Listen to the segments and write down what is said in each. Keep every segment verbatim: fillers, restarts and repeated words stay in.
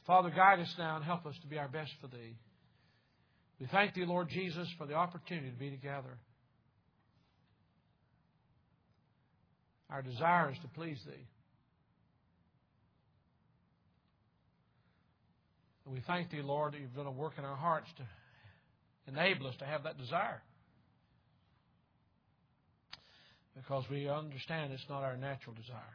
Father, guide us now and help us to be our best for Thee. We thank Thee, Lord Jesus, for the opportunity to be together. Our desire is to please Thee. And we thank Thee, Lord, that You've done a work in our hearts to enable us to have that desire. Because we understand it's not our natural desire.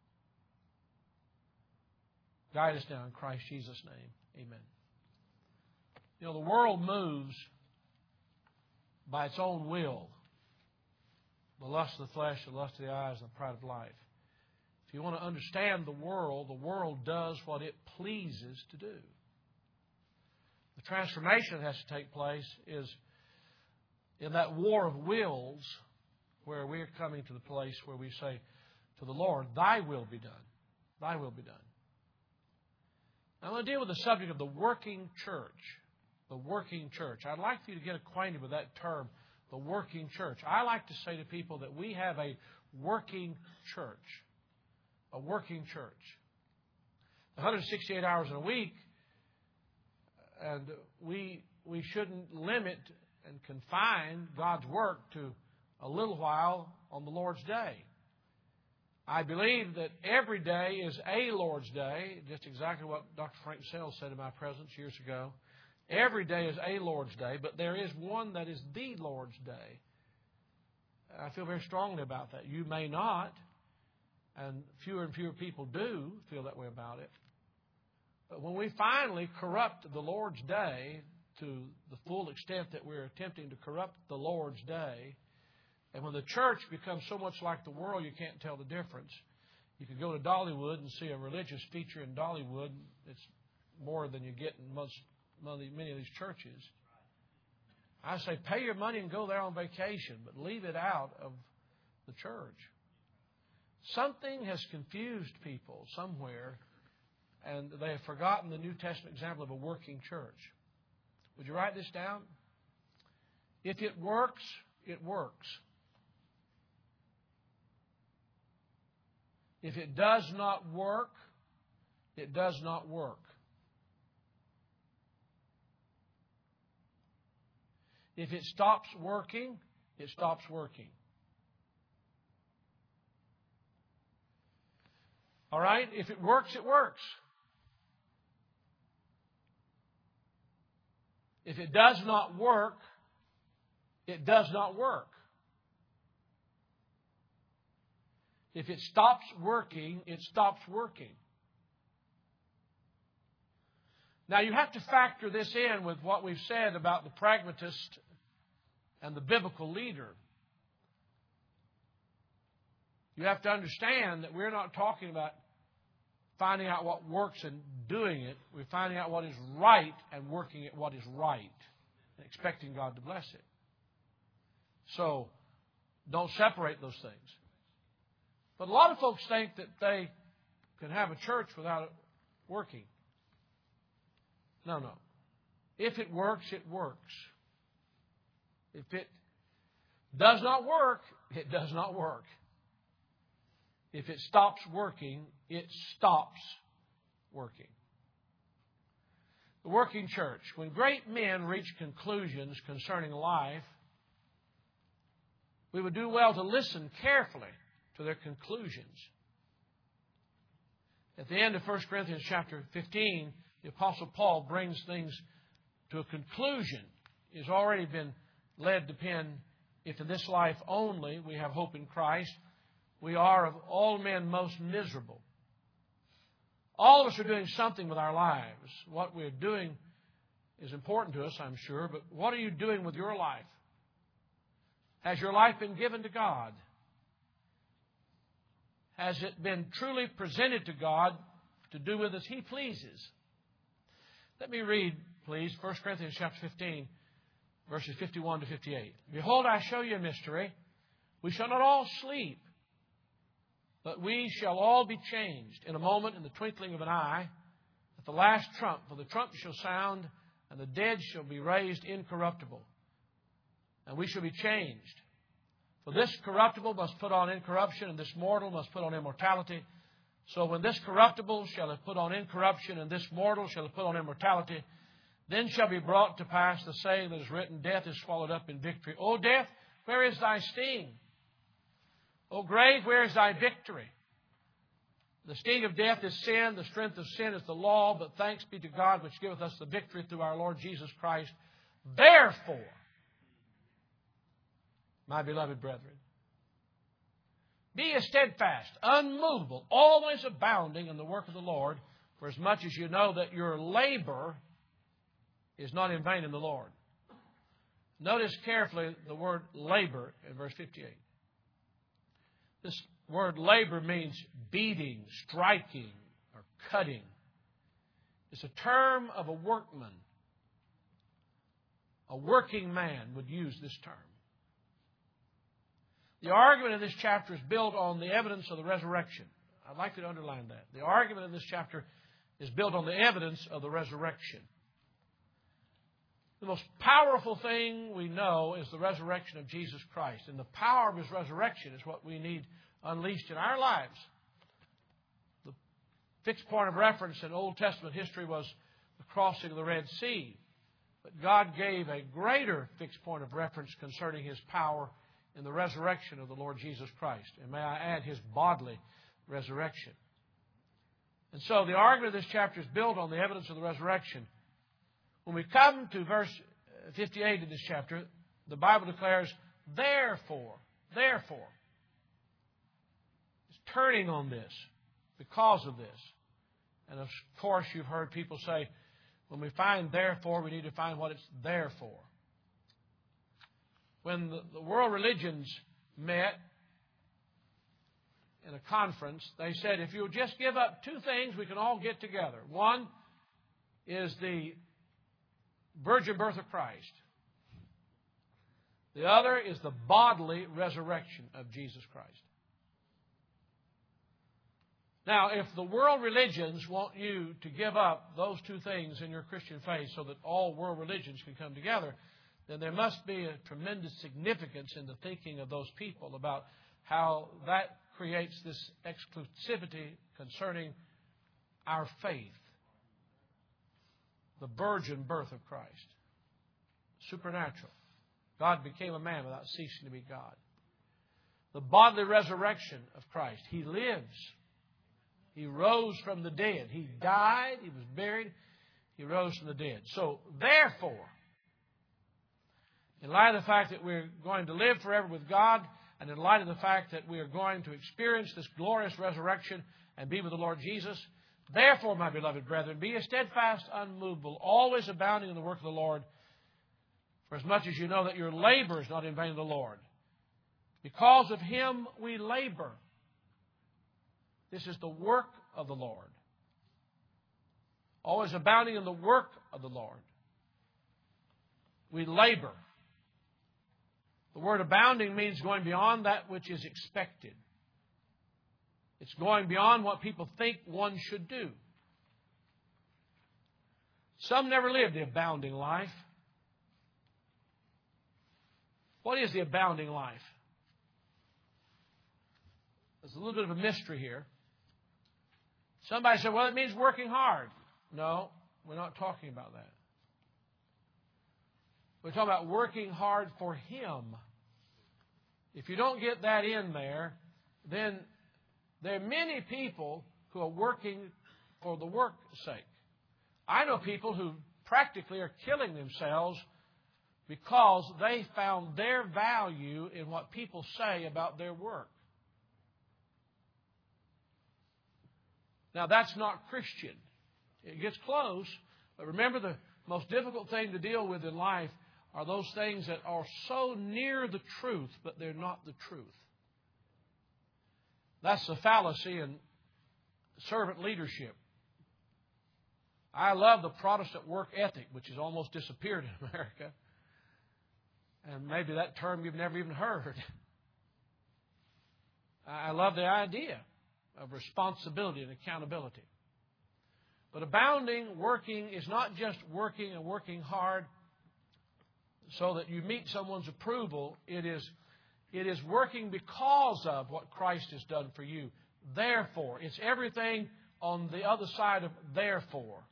Guide us now in Christ Jesus' name. Amen. You know, the world moves by its own will. The lust of the flesh, the lust of the eyes, and the pride of life. If you want to understand the world, the world does what it pleases to do. The transformation that has to take place is in that war of wills where we're coming to the place where we say to the Lord, Thy will be done. Thy will be done. Now, I'm going to deal with the subject of the working church. The working church. I'd like for you to get acquainted with that term, the working church. I like to say to people that we have a working church. A working church. one hundred sixty-eight hours in a week, and we we shouldn't limit and confine God's work to a little while on the Lord's day. I believe that every day is a Lord's day, just exactly what Doctor Frank Sells said in my presence years ago. Every day is a Lord's day, but there is one that is the Lord's day. I feel very strongly about that. You may not, and fewer and fewer people do feel that way about it. But when we finally corrupt the Lord's day to the full extent that we're attempting to corrupt the Lord's day, and when the church becomes so much like the world you can't tell the difference. You could go to Dollywood and see a religious feature in Dollywood. It's more than you get in most, many of these churches. I say pay your money and go there on vacation, but leave it out of the church. Something has confused people somewhere, and they have forgotten the New Testament example of a working church. Would you write this down? If it works, it works. If it does not work, it does not work. If it stops working, it stops working. All right? If it works, it works. If it does not work, it does not work. If it stops working, it stops working. Now, you have to factor this in with what we've said about the pragmatist and the biblical leader. You have to understand that we're not talking about finding out what works and doing it. We're finding out what is right and working at what is right and expecting God to bless it. So, don't separate those things. But a lot of folks think that they can have a church without it working. No, no. If it works, it works. If it does not work, it does not work. If it stops working, it stops working. The working church. When great men reach conclusions concerning life, we would do well to listen carefully to their conclusions. At the end of First Corinthians chapter fifteen, the Apostle Paul brings things to a conclusion. He's already been led to pen, if in this life only we have hope in Christ, we are of all men most miserable. All of us are doing something with our lives. What we're doing is important to us, I'm sure, but what are you doing with your life? Has your life been given to God? Has it been truly presented to God to do with as He pleases? Let me read, please, First Corinthians chapter fifteen, verses fifty-one to fifty-eight. Behold, I show you a mystery. We shall not all sleep, but we shall all be changed in a moment, in the twinkling of an eye, at the last trump. For the trump shall sound, and the dead shall be raised incorruptible, and we shall be changed. For this corruptible must put on incorruption, and this mortal must put on immortality. So when this corruptible shall have put on incorruption, and this mortal shall have put on immortality, then shall be brought to pass the saying that is written, Death is swallowed up in victory. O death, where is thy sting? O grave, where is thy victory? The sting of death is sin, the strength of sin is the law, but thanks be to God which giveth us the victory through our Lord Jesus Christ. Therefore, my beloved brethren, be ye steadfast, unmovable, always abounding in the work of the Lord, for as much as you know that your labor is not in vain in the Lord. Notice carefully the word labor in verse fifty-eight. This word labor means beating, striking, or cutting. It's a term of a workman. A working man would use this term. The argument in this chapter is built on the evidence of the resurrection. I'd like you to underline that. The argument in this chapter is built on the evidence of the resurrection. The most powerful thing we know is the resurrection of Jesus Christ. And the power of His resurrection is what we need unleashed in our lives. The fixed point of reference in Old Testament history was the crossing of the Red Sea. But God gave a greater fixed point of reference concerning His power in the resurrection of the Lord Jesus Christ. And may I add, His bodily resurrection. And so the argument of this chapter is built on the evidence of the resurrection. When we come to verse fifty-eight of this chapter, the Bible declares, therefore, therefore. It's turning on this because of this. And of course, you've heard people say, when we find therefore, we need to find what it's there for. When the, the world religions met in a conference, they said, if you'll just give up two things, we can all get together. One is the virgin birth of Christ. The other is the bodily resurrection of Jesus Christ. Now, if the world religions want you to give up those two things in your Christian faith so that all world religions can come together, then there must be a tremendous significance in the thinking of those people about how that creates this exclusivity concerning our faith. The virgin birth of Christ. Supernatural. God became a man without ceasing to be God. The bodily resurrection of Christ. He lives. He rose from the dead. He died. He was buried. He rose from the dead. So, therefore, in light of the fact that we're going to live forever with God, and in light of the fact that we are going to experience this glorious resurrection and be with the Lord Jesus, therefore, my beloved brethren, be ye steadfast, unmovable, always abounding in the work of the Lord, for as much as you know that your labor is not in vain in the Lord. Because of Him we labor. This is the work of the Lord. Always abounding in the work of the Lord. We labor. The word abounding means going beyond that which is expected. It's going beyond what people think one should do. Some never live the abounding life. What is the abounding life? There's a little bit of a mystery here. Somebody said, well, it means working hard. No, we're not talking about that. We're talking about working hard for Him. If you don't get that in there, then there are many people who are working for the work's sake. I know people who practically are killing themselves because they found their value in what people say about their work. Now, that's not Christian. It gets close, but remember, the most difficult thing to deal with in life are those things that are so near the truth, but they're not the truth. That's the fallacy in servant leadership. I love the Protestant work ethic, which has almost disappeared in America. And maybe that term you've never even heard. I love the idea of responsibility and accountability. But abounding, working, is not just working and working hard so that you meet someone's approval. It is, it is working because of what Christ has done for you. Therefore. It's everything on the other side of therefore.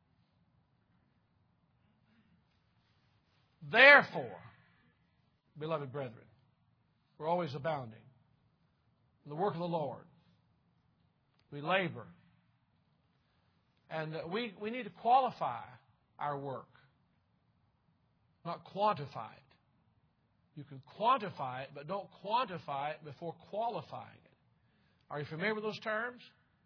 Therefore, beloved brethren, we're always abounding in the work of the Lord. We labor. And we, we need to qualify our work, not quantify it. You can quantify it, but don't quantify it before qualifying it. Are you familiar with those terms?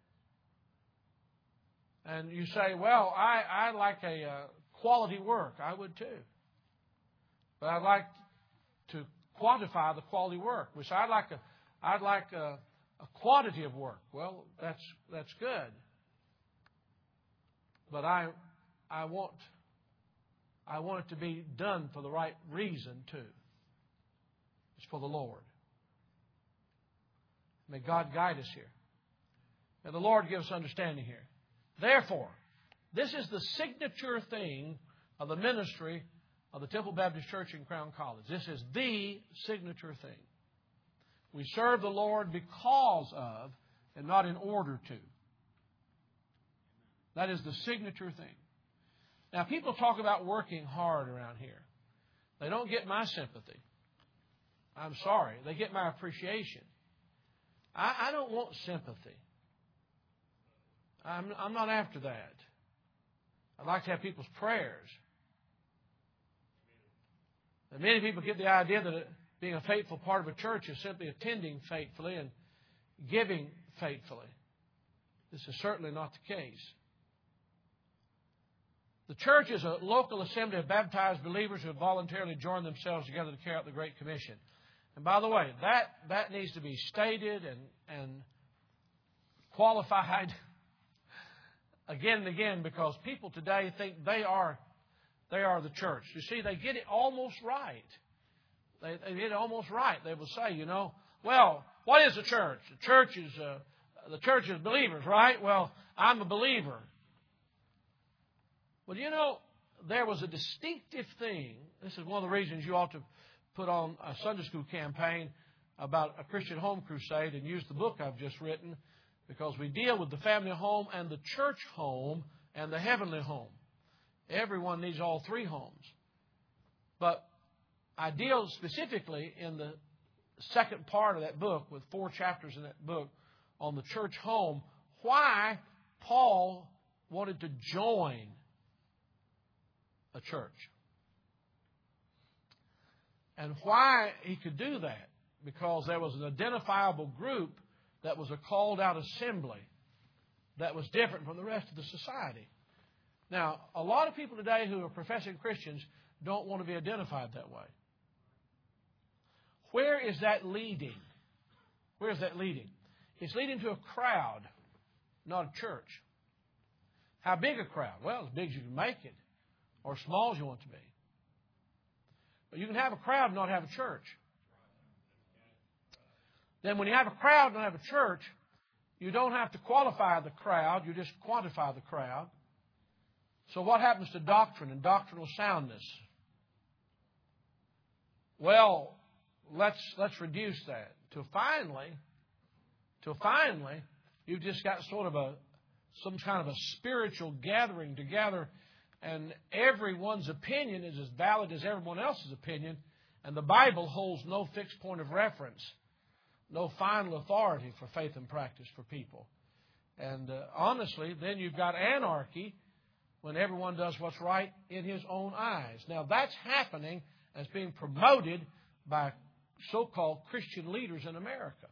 And you say, well, I, I like a uh, quality work. I would too. But I'd like to quantify the quality work. Which I'd like a, I'd like a, a quantity of work. Well, that's that's good. But I, I want, I want it to be done for the right reason too. It's for the Lord. May God guide us here. May the Lord give us understanding here. Therefore, this is the signature thing of the ministry of the Temple Baptist Church in Crown College. This is the signature thing. We serve the Lord because of and not in order to. That is the signature thing. Now, people talk about working hard around here. They don't get my sympathy. I'm sorry. They get my appreciation. I, I don't want sympathy. I'm, I'm not after that. I'd like to have people's prayers. And many people get the idea that being a faithful part of a church is simply attending faithfully and giving faithfully. This is certainly not the case. The church is a local assembly of baptized believers who have voluntarily joined themselves together to carry out the Great Commission. And by the way, that, that needs to be stated and, and qualified again and again, because people today think they are they are the church. You see, they get it almost right. They, they get it almost right. They will say, you know, well, what is the church? The church is uh, the church is believers, right? Well, I'm a believer. Well, you know, there was a distinctive thing. This is one of the reasons you ought to put on a Sunday school campaign about a Christian home crusade and use the book I've just written, because we deal with the family home and the church home and the heavenly home. Everyone needs all three homes. But I deal specifically in the second part of that book, with four chapters in that book, on the church home, why Paul wanted to join a church. And why he could do that. Because there was an identifiable group that was a called out assembly that was different from the rest of the society. Now, a lot of people today who are professing Christians don't want to be identified that way. Where is that leading? Where is that leading? It's leading to a crowd, not a church. How big a crowd? Well, as big as you can make it, or small as you want it to be. But you can have a crowd and not have a church. Then when you have a crowd and not have a church, you don't have to qualify the crowd, you just quantify the crowd. So what happens to doctrine and doctrinal soundness? Well, let's let's reduce that to finally, to finally, you've just got sort of a some kind of a spiritual gathering together, and everyone's opinion is as valid as everyone else's opinion, and the Bible holds no fixed point of reference, no final authority for faith and practice for people. And uh, honestly, then you've got anarchy when everyone does what's right in his own eyes. Now, that's happening as being promoted by so-called Christian leaders in America.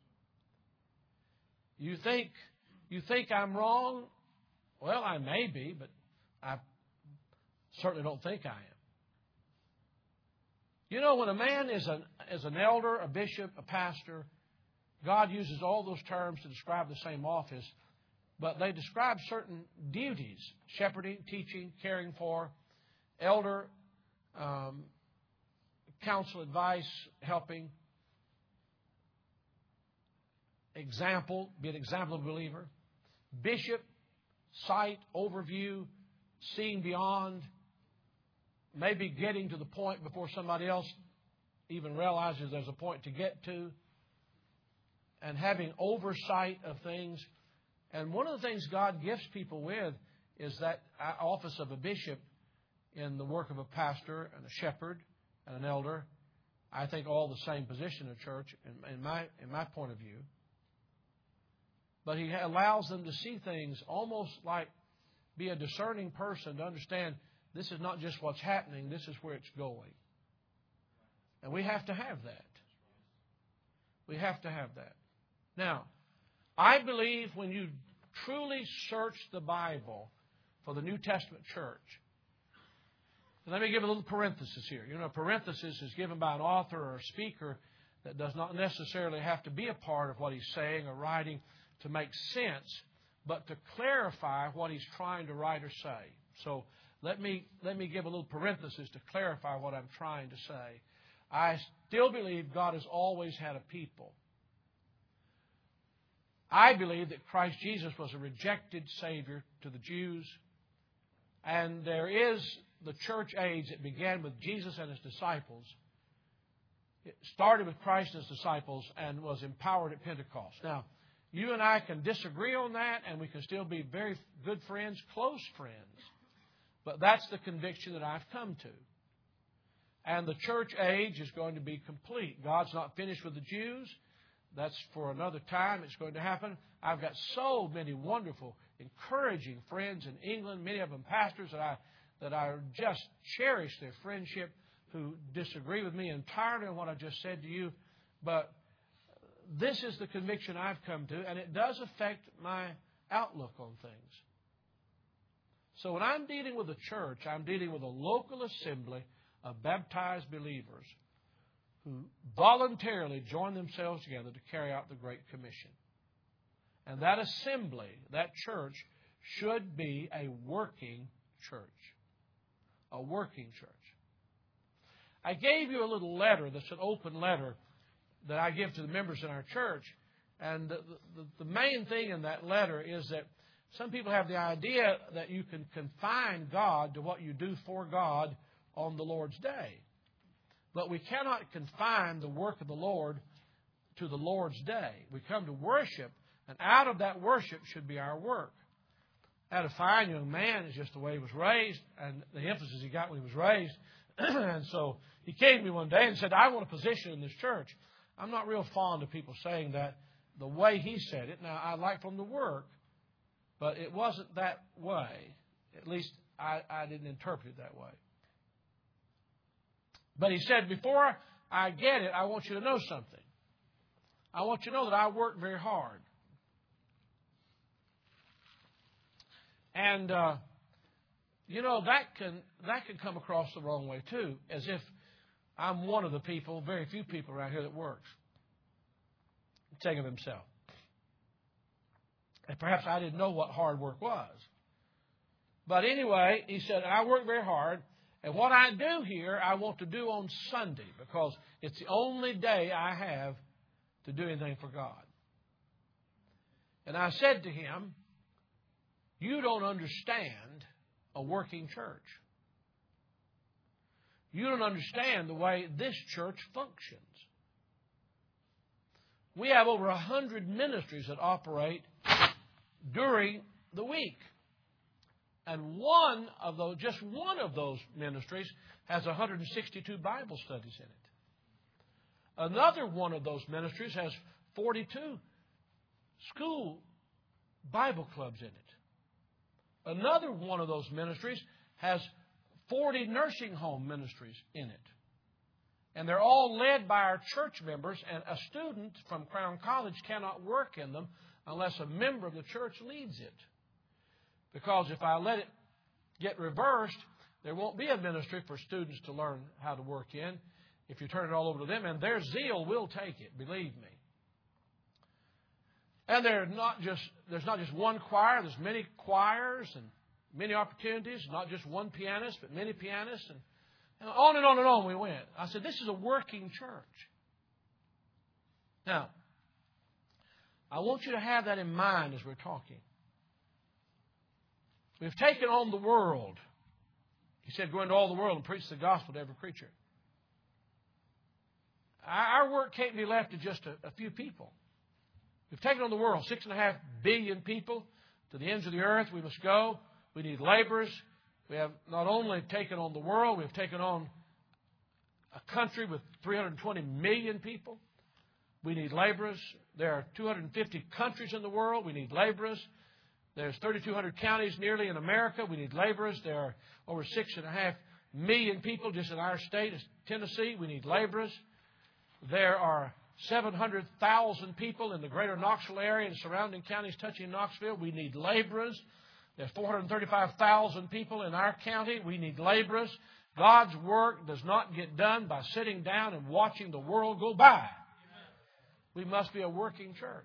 You think, you think I'm wrong? Well, I may be, but I certainly don't think I am. You know, when a man is an, is an elder, a bishop, a pastor, God uses all those terms to describe the same office, but they describe certain duties: shepherding, teaching, caring for, elder, um, counsel, advice, helping, example, be an example of a believer, bishop, sight, overview, seeing beyond, maybe getting to the point before somebody else even realizes there's a point to get to. and having oversight of things. And one of the things God gifts people with is that office of a bishop in the work of a pastor and a shepherd and an elder. I think all the same position in church, in, in my in my point of view. But he allows them to see things almost like be a discerning person to understand this is not just what's happening, this is where it's going. And we have to have that. We have to have that. Now, I believe when you truly search the Bible for the New Testament church, let me give a little parenthesis here. You know, a parenthesis is given by an author or a speaker that does not necessarily have to be a part of what he's saying or writing to make sense, but to clarify what he's trying to write or say. So let me let me give a little parenthesis to clarify what I'm trying to say. I still believe God has always had a people. I believe that Christ Jesus was a rejected Savior to the Jews, and there is the church age that began with Jesus and His disciples. It started with Christ and His disciples and was empowered at Pentecost. Now, you and I can disagree on that, and we can still be very good friends, close friends. But that's the conviction that I've come to. And the church age is going to be complete. God's not finished with the Jews. That's for another time. It's going to happen. I've got so many wonderful, encouraging friends in England, many of them pastors that I that I just cherish their friendship, who disagree with me entirely on what I just said to you. But this is the conviction I've come to, and it does affect my outlook on things. So when I'm dealing with a church, I'm dealing with a local assembly of baptized believers who voluntarily join themselves together to carry out the Great Commission. And that assembly, that church, should be a working church. A working church. I gave you a little letter that's an open letter that I give to the members in our church. And the, the, the main thing in that letter is that some people have the idea that you can confine God to what you do for God on the Lord's day. But we cannot confine the work of the Lord to the Lord's day. We come to worship, and out of that worship should be our work. I had a fine young man. It's just the way he was raised and the emphasis he got when he was raised. And so he came to me one day and said, I want a position in this church. I'm not real fond of people saying that the way he said it. Now, I like for him to work, but it wasn't that way. At least I, I didn't interpret it that way. But he said, before I get it, I want you to know something. I want you to know that I work very hard. And, uh, you know, that can that can come across the wrong way, too, as if I'm one of the people, very few people around here that works. Think of himself. And perhaps I didn't know what hard work was. But anyway, he said, I work very hard. And what I do here, I want to do on Sunday, because it's the only day I have to do anything for God. And I said to him, you don't understand a working church. You don't understand the way this church functions. We have over a hundred ministries that operate during the week. And one of those, just one of those ministries has one hundred sixty-two Bible studies in it. Another one of those ministries has forty-two school Bible clubs in it. Another one of those ministries has forty nursing home ministries in it. And they're all led by our church members, and a student from Crown College cannot work in them unless a member of the church leads it. Because if I let it get reversed, there won't be a ministry for students to learn how to work in if you turn it all over to them, and their zeal will take it, believe me. And there's not just there's not just one choir, there's many choirs and many opportunities, not just one pianist, but many pianists, and, and on and on and on we went. I said, this is a working church. Now, I want you to have that in mind as we're talking. We've taken on the world. He said, go into all the world and preach the gospel to every creature. Our work can't be left to just a, a few people. We've taken on the world, six and a half billion people. To the ends of the earth we must go. We need laborers. We have not only taken on the world, we have taken on a country with three hundred twenty million people. We need laborers. There are two hundred fifty countries in the world. We need laborers. There's thirty-two hundred counties nearly in America. We need laborers. There are over six and a half million people just in our state, Tennessee. We need laborers. There are seven hundred thousand people in the greater Knoxville area and surrounding counties touching Knoxville. We need laborers. There's four hundred thirty-five thousand people in our county. We need laborers. God's work does not get done by sitting down and watching the world go by. We must be a working church.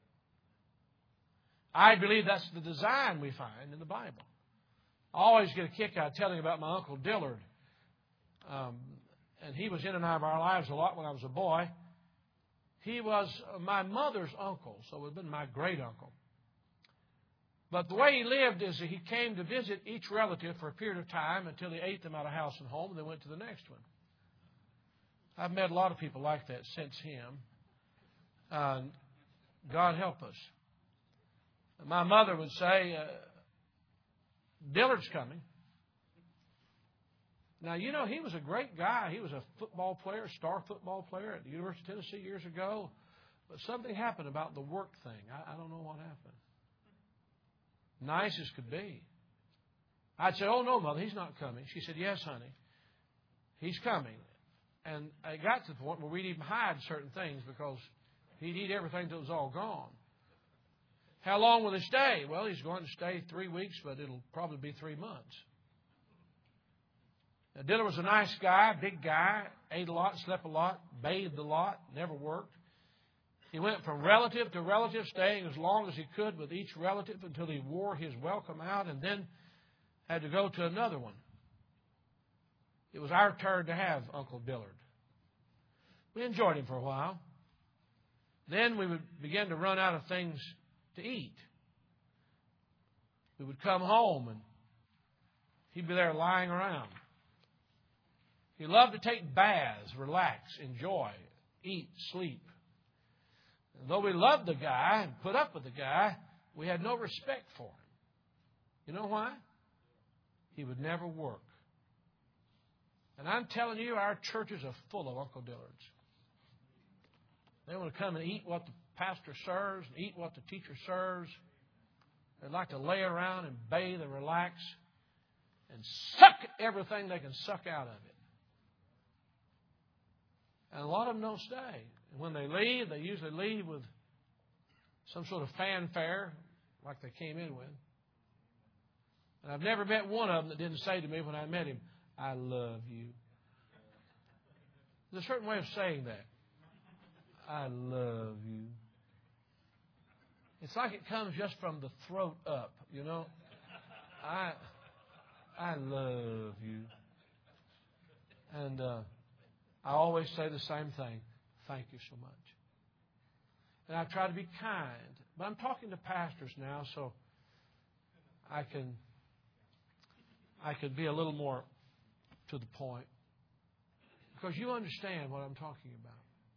I believe that's the design we find in the Bible. I always get a kick out of telling about my Uncle Dillard. Um, and he was in and out of our lives a lot when I was a boy. He was my mother's uncle, so it would have been my great uncle. But the way he lived is that he came to visit each relative for a period of time until he ate them out of house and home, and then went to the next one. I've met a lot of people like that since him. Uh, God help us. My mother would say, uh, Dillard's coming. Now, you know, he was a great guy. He was a football player, star football player at the University of Tennessee years ago. But something happened about the work thing. I, I don't know what happened. Nice as could be. I'd say, oh, no, Mother, he's not coming. She said, yes, honey, he's coming. And it got to the point where we'd even hide certain things because he'd eat everything until it was all gone. How long will he stay? Well, he's going to stay three weeks, but it'll probably be three months. Now, Dillard was a nice guy, big guy, ate a lot, slept a lot, bathed a lot, never worked. He went from relative to relative, staying as long as he could with each relative until he wore his welcome out and then had to go to another one. It was our turn to have Uncle Dillard. We enjoyed him for a while. Then we would begin to run out of things to eat. We would come home and he'd be there lying around. He loved to take baths, relax, enjoy, eat, sleep. And though we loved the guy and put up with the guy, we had no respect for him. You know why? He would never work. And I'm telling you, our churches are full of Uncle Dillards. They want to come and eat what the pastor serves and eat what the teacher serves. They'd like to lay around and bathe and relax and suck everything they can suck out of it. And a lot of them don't stay. And when they leave, they usually leave with some sort of fanfare like they came in with. And I've never met one of them that didn't say to me when I met him, I love you. There's a certain way of saying that. I love you. It's like it comes just from the throat up, you know. I I love you. And uh, I always say the same thing. Thank you so much. And I try to be kind. But I'm talking to pastors now, so I can I can be a little more to the point. Because you understand what I'm talking about.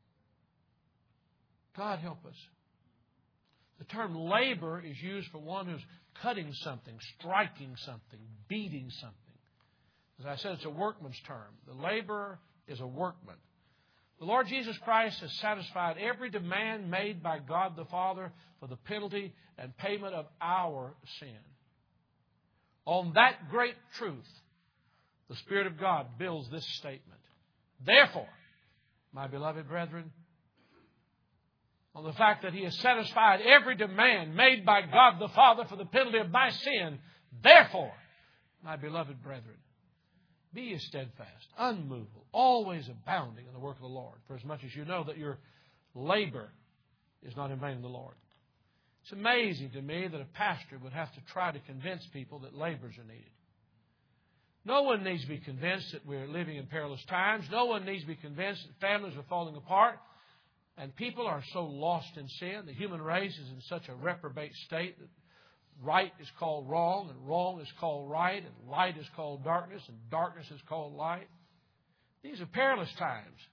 God help us. The term labor is used for one who's cutting something, striking something, beating something. As I said, it's a workman's term. The laborer is a workman. The Lord Jesus Christ has satisfied every demand made by God the Father for the penalty and payment of our sin. On that great truth, the Spirit of God builds this statement. Therefore, my beloved brethren, on the fact that He has satisfied every demand made by God the Father for the penalty of my sin, therefore, my beloved brethren, be ye steadfast, unmovable, always abounding in the work of the Lord, for as much as you know that your labor is not in vain in the Lord. It's amazing to me that a pastor would have to try to convince people that laborers are needed. No one needs to be convinced that we're living in perilous times. No one needs to be convinced that families are falling apart and people are so lost in sin. The human race is in such a reprobate state that right is called wrong and wrong is called right and light is called darkness and darkness is called light. These are perilous times.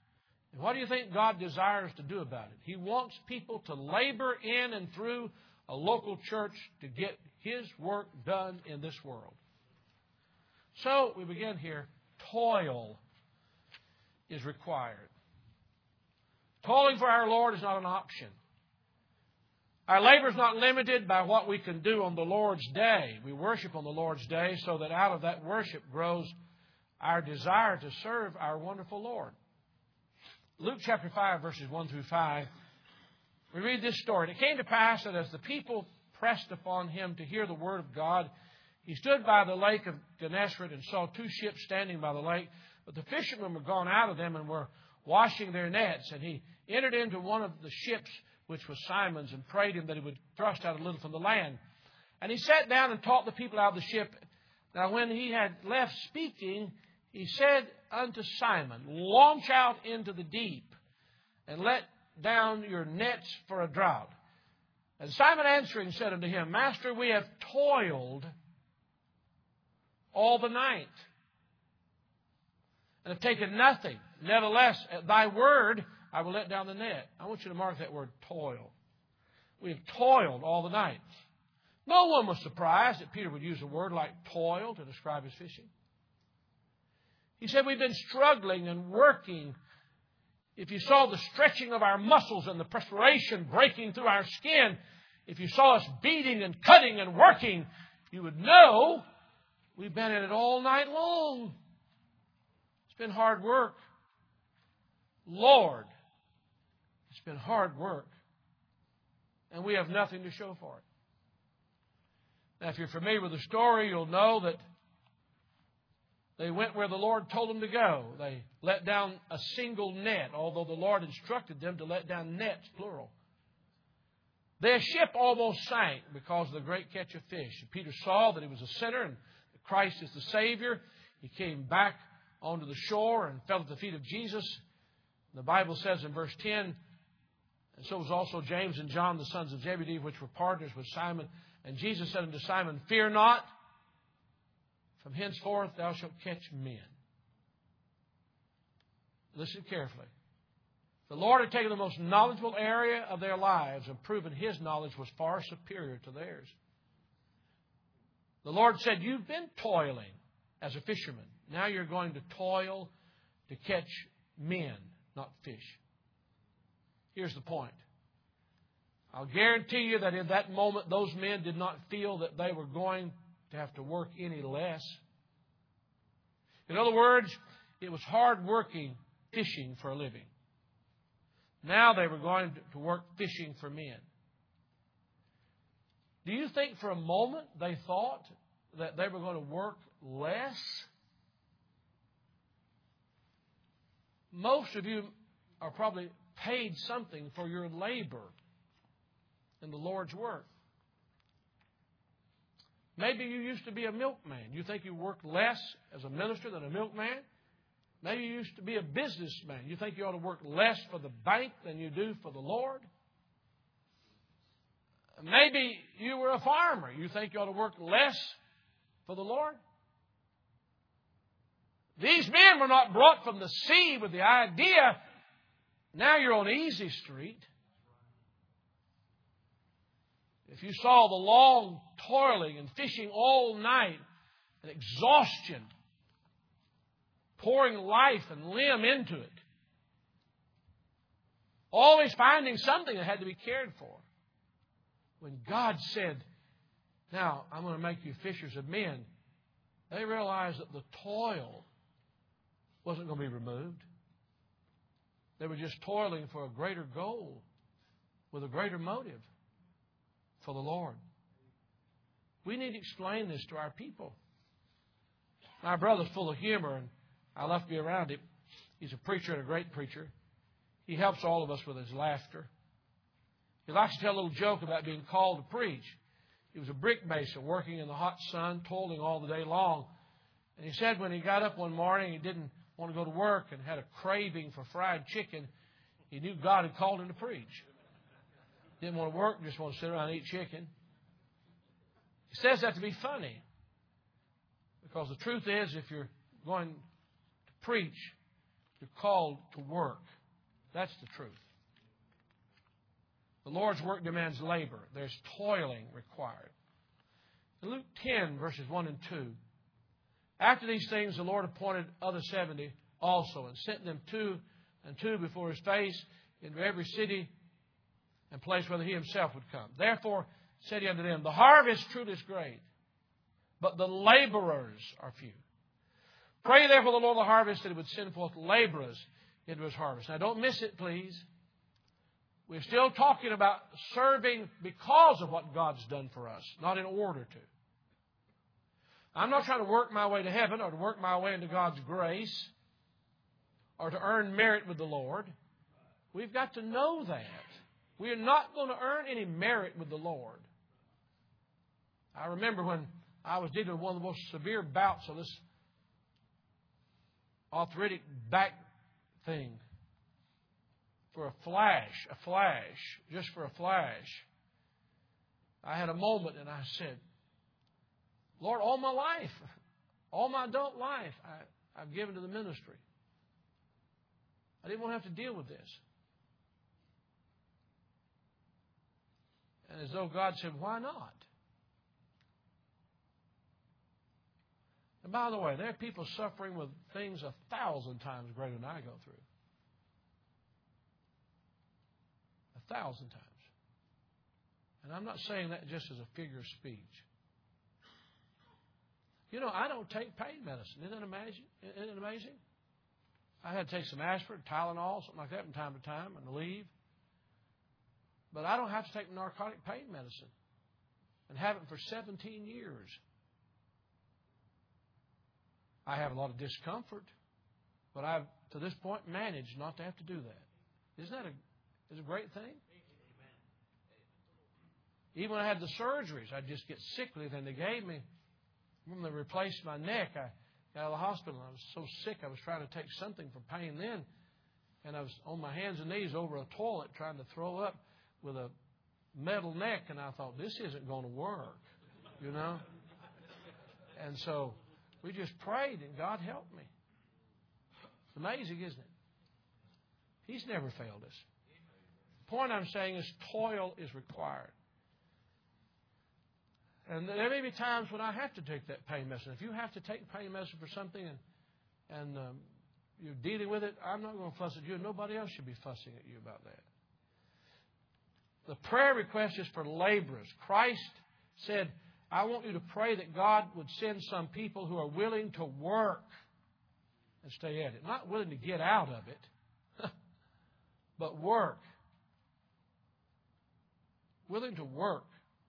And what do you think God desires to do about it? He wants people to labor in and through a local church to get His work done in this world. So we begin here. Toil is required. Toiling for our Lord is not an option. Our labor is not limited by what we can do on the Lord's day. We worship on the Lord's day so that out of that worship grows our desire to serve our wonderful Lord. Luke chapter five, verses one through five, we read this story. And it came to pass that as the people pressed upon Him to hear the word of God, He stood by the lake of Gennesaret and saw two ships standing by the lake. But the fishermen were gone out of them and were washing their nets. And He entered into one of the ships, which was Simon's, and prayed him that he would thrust out a little from the land. And He sat down and taught the people out of the ship. Now when He had left speaking, He said unto Simon, launch out into the deep, and let down your nets for a draught. And Simon answering said unto Him, Master, we have toiled all the night, and have taken nothing. Nevertheless, at Thy word, I will let down the net. I want you to mark that word, toil. We have toiled all the night. No one was surprised that Peter would use a word like toil to describe his fishing. He said, we've been struggling and working. If you saw the stretching of our muscles and the perspiration breaking through our skin, if you saw us beating and cutting and working, you would know we've been at it all night long. It's been hard work. Lord, it's been hard work. And we have nothing to show for it. Now, if you're familiar with the story, you'll know that they went where the Lord told them to go. They let down a single net, although the Lord instructed them to let down nets, plural. Their ship almost sank because of the great catch of fish. And Peter saw that he was a sinner and that Christ is the Savior. He came back onto the shore and fell at the feet of Jesus. The Bible says in verse ten, and so was also James and John, the sons of Zebedee, which were partners with Simon. And Jesus said unto Simon, fear not. From henceforth thou shalt catch men. Listen carefully. The Lord had taken the most knowledgeable area of their lives and proven His knowledge was far superior to theirs. The Lord said, you've been toiling as a fisherman. Now you're going to toil to catch men, not fish. Here's the point. I'll guarantee you that in that moment, those men did not feel that they were going to have to work any less. In other words, it was hard working fishing for a living. Now they were going to work fishing for men. Do you think for a moment they thought that they were going to work less? Most of you are probably paid something for your labor in the Lord's work. Maybe you used to be a milkman. You think you worked less as a minister than a milkman? Maybe you used to be a businessman. You think you ought to work less for the bank than you do for the Lord? Maybe you were a farmer. You think you ought to work less for the Lord? These men were not brought from the sea with the idea, now you're on easy street. If you saw the long toiling and fishing all night and exhaustion, pouring life and limb into it, always finding something that had to be cared for. When God said, now I'm going to make you fishers of men, they realized that the toil wasn't going to be removed. They were just toiling for a greater goal with a greater motive for the Lord. We need to explain this to our people. My brother's full of humor, and I love to be around him. He's a preacher and a great preacher. He helps all of us with his laughter. He likes to tell a little joke about being called to preach. He was a brick mason working in the hot sun, toiling all the day long. And he said when he got up one morning, he didn't want to go to work and had a craving for fried chicken. He knew God had called him to preach. Didn't want to work, just want to sit around and eat chicken. He says that to be funny. Because the truth is, if you're going to preach, you're called to work. That's the truth. The Lord's work demands labor. There's toiling required. In Luke ten, verses one and two, after these things the Lord appointed other seventy also, and sent them two and two before His face into every city and place whither He Himself would come. Therefore said He unto them, the harvest truly is great, but the laborers are few. Pray therefore the Lord of the harvest that He would send forth laborers into His harvest. Now don't miss it, please. We're still talking about serving because of what God's done for us, not in order to. I'm not trying to work my way to heaven or to work my way into God's grace or to earn merit with the Lord. We've got to know that. We are not going to earn any merit with the Lord. I remember when I was dealing with one of the most severe bouts of this arthritic back thing. For a flash, a flash, just for a flash, I had a moment and I said, Lord, all my life, all my adult life, I, I've given to the ministry. I didn't want to have to deal with this. And as though God said, why not? And by the way, there are people suffering with things a thousand times greater than I go through. A thousand times. And I'm not saying that just as a figure of speech. You know, I don't take pain medicine. Isn't that amazing? Isn't it amazing? I had to take some aspirin, Tylenol, something like that from time to time, and leave. But I don't have to take narcotic pain medicine. And haven't for seventeen years. I have a lot of discomfort, but I've, to this point, managed not to have to do that. Isn't that a, is a great thing? Even when I had the surgeries, I'd just get sickly. Then they gave me, when they replaced my neck, I got out of the hospital. I was so sick, I was trying to take something for pain then. And I was on my hands and knees over a toilet trying to throw up with a metal neck. And I thought, this isn't going to work, you know. And so we just prayed and God helped me. It's amazing, isn't it? He's never failed us. The point I'm saying is toil is required. And there may be times when I have to take that pain medicine. If you have to take pain medicine for something and, and um, you're dealing with it, I'm not going to fuss at you. Nobody else should be fussing at you about that. The prayer request is for laborers. Christ said, I want you to pray that God would send some people who are willing to work and stay at it. Not willing to get out of it, but work. Willing to work.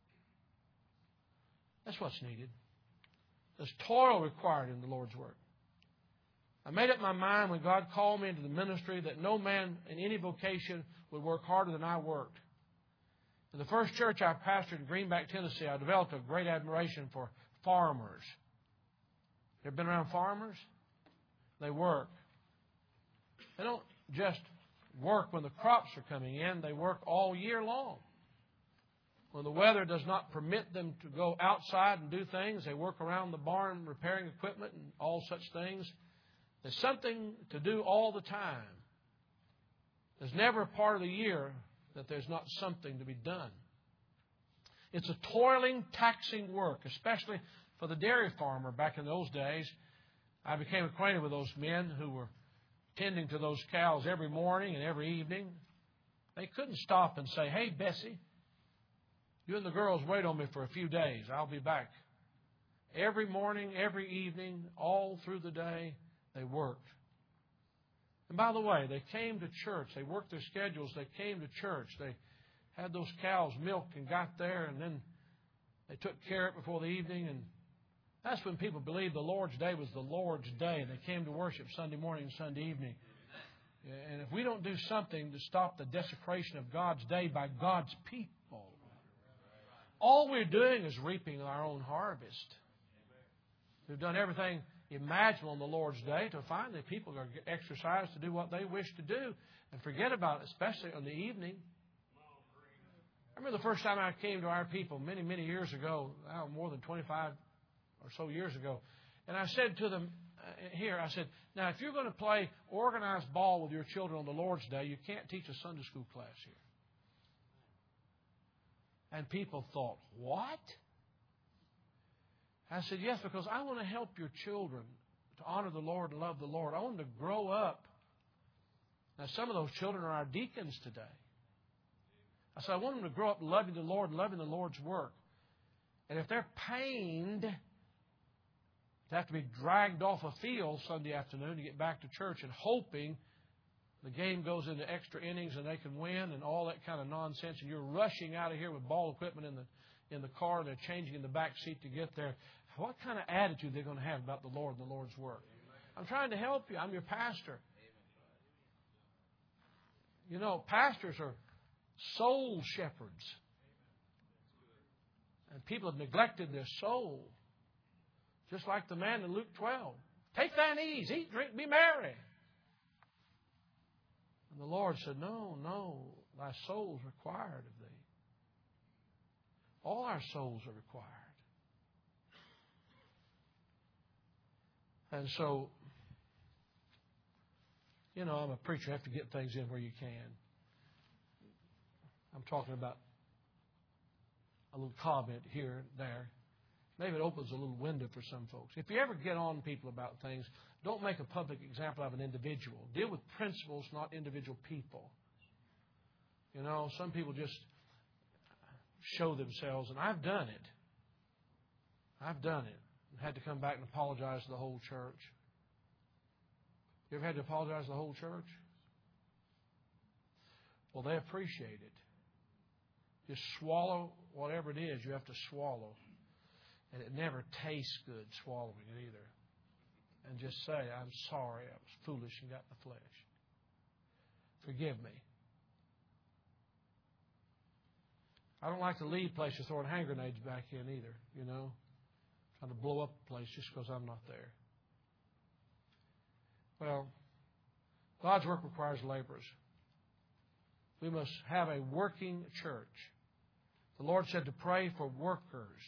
That's what's needed. There's toil required in the Lord's work. I made up my mind when God called me into the ministry that no man in any vocation would work harder than I worked. In the first church I pastored in Greenback, Tennessee, I developed a great admiration for farmers. You ever been around farmers? They work. They don't just work when the crops are coming in. They work all year long. When the weather does not permit them to go outside and do things, they work around the barn repairing equipment and all such things. There's something to do all the time. There's never a part of the year that there's not something to be done. It's a toiling, taxing work, especially for the dairy farmer back in those days. I became acquainted with those men who were tending to those cows every morning and every evening. They couldn't stop and say, hey, Bessie, you and the girls wait on me for a few days. I'll be back. Every morning, every evening, all through the day, they worked. And by the way, they came to church. They worked their schedules. They came to church. They had those cows milked and got there, and then they took care of it before the evening. And that's when people believed the Lord's Day was the Lord's Day. They came to worship Sunday morning and Sunday evening. And if we don't do something to stop the desecration of God's day by God's people, all we're doing is reaping our own harvest. We've done everything imaginable on the Lord's day to find that people are exercised to do what they wish to do and forget about it, especially on the evening. I remember the first time I came to our people many, many years ago, now more than twenty-five or so years ago, and I said to them, here, I said, now if you're going to play organized ball with your children on the Lord's Day, you can't teach a Sunday school class here. And people thought, what? I said, yes, because I want to help your children to honor the Lord and love the Lord. I want them to grow up. Now, some of those children are our deacons today. I said, I want them to grow up loving the Lord and loving the Lord's work. And if they're pained to have to be dragged off a field Sunday afternoon to get back to church and hoping the game goes into extra innings and they can win and all that kind of nonsense, and you're rushing out of here with ball equipment in the in the car and they're changing in the back seat to get there, what kind of attitude they're going to have about the Lord and the Lord's work? I'm trying to help you. I'm your pastor. You know, pastors are soul shepherds. And people have neglected their soul. Just like the man in Luke twelve. Take thine ease, eat, drink, be merry. And the Lord said, no, no, thy soul is required of thee. All our souls are required. And so, you know, I'm a preacher. I have to get things in where you can. I'm talking about a little comment here and there. Maybe it opens a little window for some folks. If you ever get on people about things, don't make a public example of an individual. Deal with principles, not individual people. You know, some people just show themselves, and I've done it. I've done it. I had to come back and apologize to the whole church. You ever had to apologize to the whole church? Well, they appreciate it. Just swallow whatever it is you have to swallow. And it never tastes good swallowing it either. And just say, I'm sorry, I was foolish and got in the flesh. Forgive me. I don't like to leave places throwing hand grenades back in either, you know. Trying to blow up a place just because I'm not there. Well, God's work requires laborers. We must have a working church. The Lord said to pray for workers.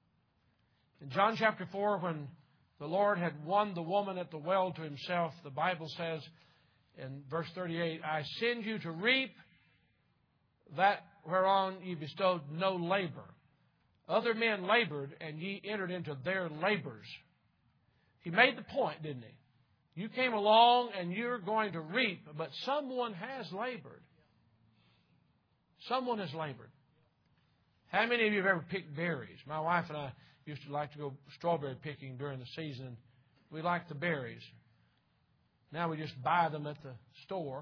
In John chapter four, when the Lord had won the woman at the well to Himself, the Bible says in verse thirty-eight, I send you to reap that whereon ye bestowed no labor. Other men labored, and ye entered into their labors. He made the point, didn't He? You came along, and you're going to reap, but someone has labored. Someone has labored. How many of you have ever picked berries? My wife and I used to like to go strawberry picking during the season. We like the berries. Now we just buy them at the store.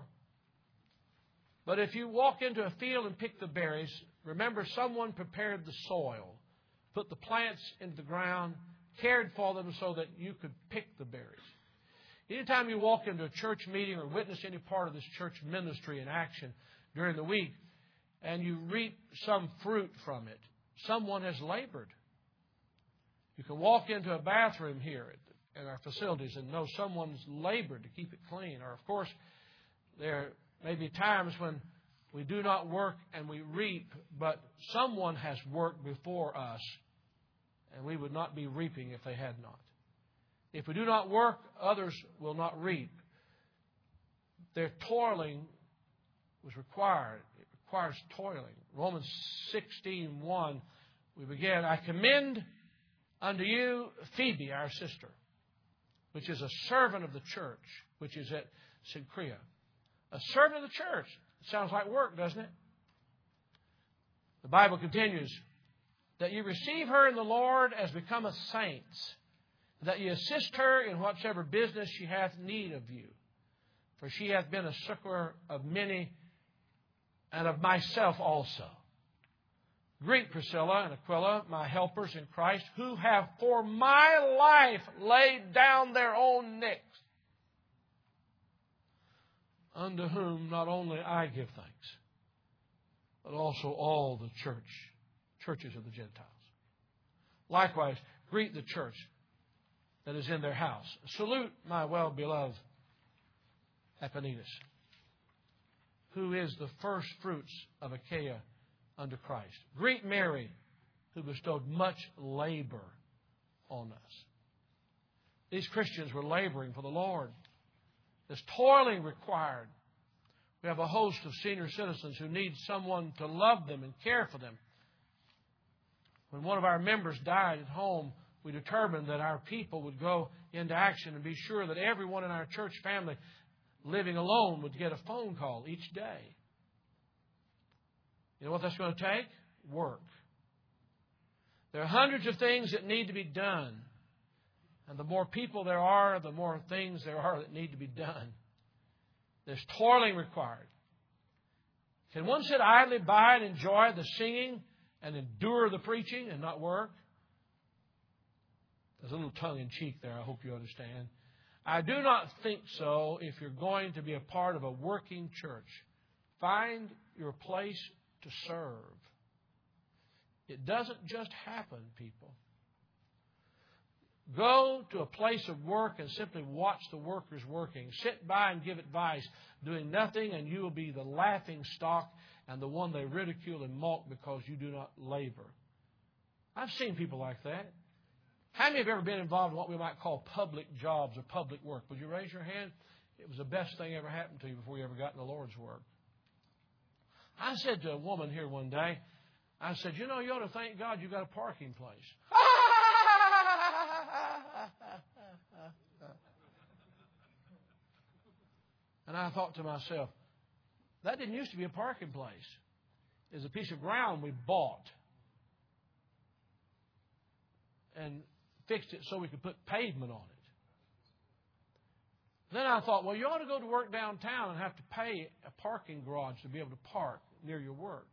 But if you walk into a field and pick the berries, remember someone prepared the soil, put the plants into the ground, cared for them so that you could pick the berries. Anytime you walk into a church meeting or witness any part of this church ministry in action during the week, and you reap some fruit from it, someone has labored. You can walk into a bathroom here at our facilities and know someone's labored to keep it clean. Or, of course, there may be times when we do not work and we reap, but someone has worked before us, and we would not be reaping if they had not. If we do not work, others will not reap. Their toiling was required. It requires toiling. Romans sixteen one, we begin, I commend unto you Phoebe, our sister, which is a servant of the church, which is at Cenchrea. A servant of the church. It sounds like work, doesn't it? The Bible continues, that you receive her in the Lord as becometh saints, that you assist her in whatsoever business she hath need of you. For she hath been a succour of many, and of myself also. Greet Priscilla and Aquila, my helpers in Christ, who have for my life laid down their own necks, unto whom not only I give thanks, but also all the church, churches of the Gentiles. Likewise, greet the church that is in their house. Salute my well-beloved Epaenetus, who is the first fruits of Achaia unto Christ. Greet Mary, who bestowed much labor on us. These Christians were laboring for the Lord. There's toiling required. We have a host of senior citizens who need someone to love them and care for them. When one of our members died at home, we determined that our people would go into action and be sure that everyone in our church family living alone would get a phone call each day. You know what that's going to take? Work. There are hundreds of things that need to be done. And the more people there are, the more things there are that need to be done. There's toiling required. Can one sit idly by and enjoy the singing and endure the preaching and not work? There's a little tongue-in-cheek there, I hope you understand. I do not think so if you're going to be a part of a working church. Find your place to serve. It doesn't just happen, people. Go to a place of work and simply watch the workers working. Sit by and give advice, doing nothing, and you will be the laughing stock and the one they ridicule and mock because you do not labor. I've seen people like that. How many have ever been involved in what we might call public jobs or public work? Would you raise your hand? It was the best thing ever happened to you before you ever got in the Lord's work. I said to a woman here one day, I said, you know, you ought to thank God you got a parking place. And I thought to myself, that didn't used to be a parking place. It was a piece of ground we bought and fixed it so we could put pavement on it. Then I thought, well, you ought to go to work downtown and have to pay a parking garage to be able to park near your work.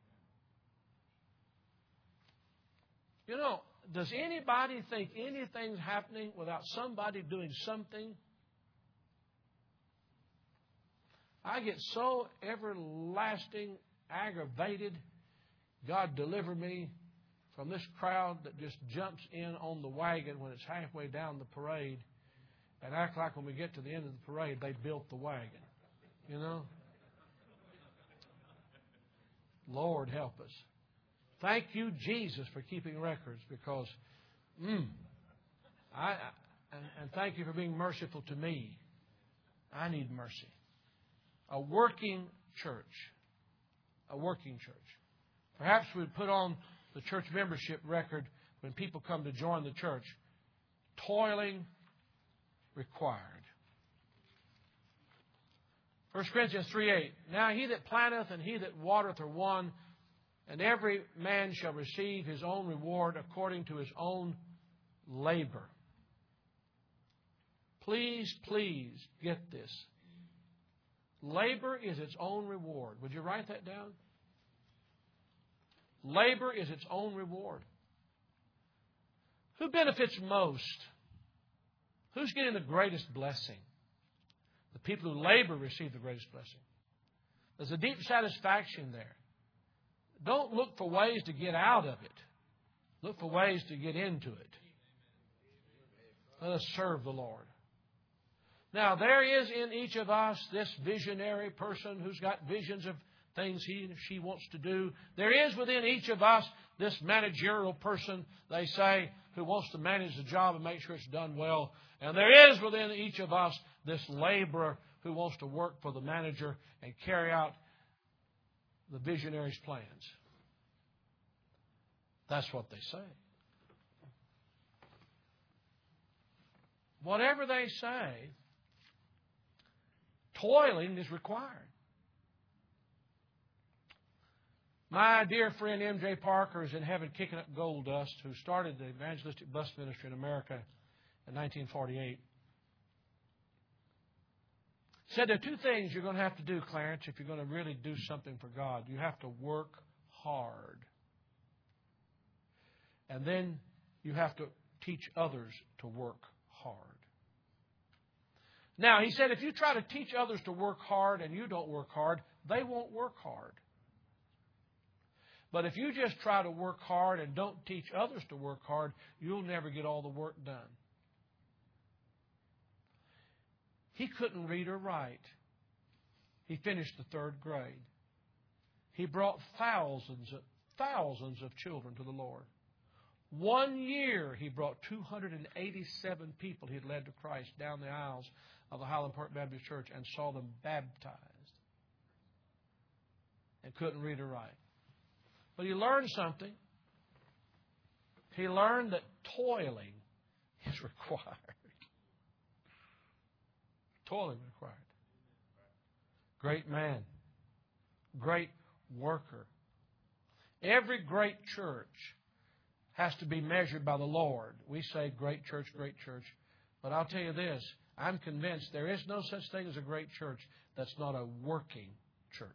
You know, does anybody think anything's happening without somebody doing something? I get so everlasting aggravated. God deliver me from this crowd that just jumps in on the wagon when it's halfway down the parade and act like when we get to the end of the parade they built the wagon. You know? Lord help us. Thank you, Jesus, for keeping records because, mm, I, I and, and thank you for being merciful to me. I need mercy. A working church. A working church. Perhaps we'd put on the church membership record when people come to join the church. Toiling required. First Corinthians three eight. Now he that planteth and he that watereth are one, and every man shall receive his own reward according to his own labor. Please, please get this. Labor is its own reward. Would you write that down? Labor is its own reward. Who benefits most? Who's getting the greatest blessing? The people who labor receive the greatest blessing. There's a deep satisfaction there. Don't look for ways to get out of it. Look for ways to get into it. Let us serve the Lord. Now, there is in each of us this visionary person who's got visions of things he or she wants to do. There is within each of us this managerial person, they say, who wants to manage the job and make sure it's done well. And there is within each of us this laborer who wants to work for the manager and carry out the visionary's plans. That's what they say. Whatever they say, toiling is required. My dear friend M J Parker is in heaven kicking up gold dust, who started the evangelistic bus ministry in America in nineteen forty-eight. Said there are two things you're going to have to do, Clarence, if you're going to really do something for God. You have to work hard. And then you have to teach others to work hard. Now, he said, if you try to teach others to work hard and you don't work hard, they won't work hard. But if you just try to work hard and don't teach others to work hard, you'll never get all the work done. He couldn't read or write. He finished the third grade. He brought thousands, thousands of children to the Lord. One year, he brought two hundred eighty-seven people he had led to Christ down the aisles of the Highland Park Baptist Church and saw them baptized. And couldn't read or write. But he learned something. He learned that toiling is required. Toiling required. Great man. Great worker. Every great church has to be measured by the Lord. We say great church, great church. But I'll tell you this. I'm convinced there is no such thing as a great church that's not a working church.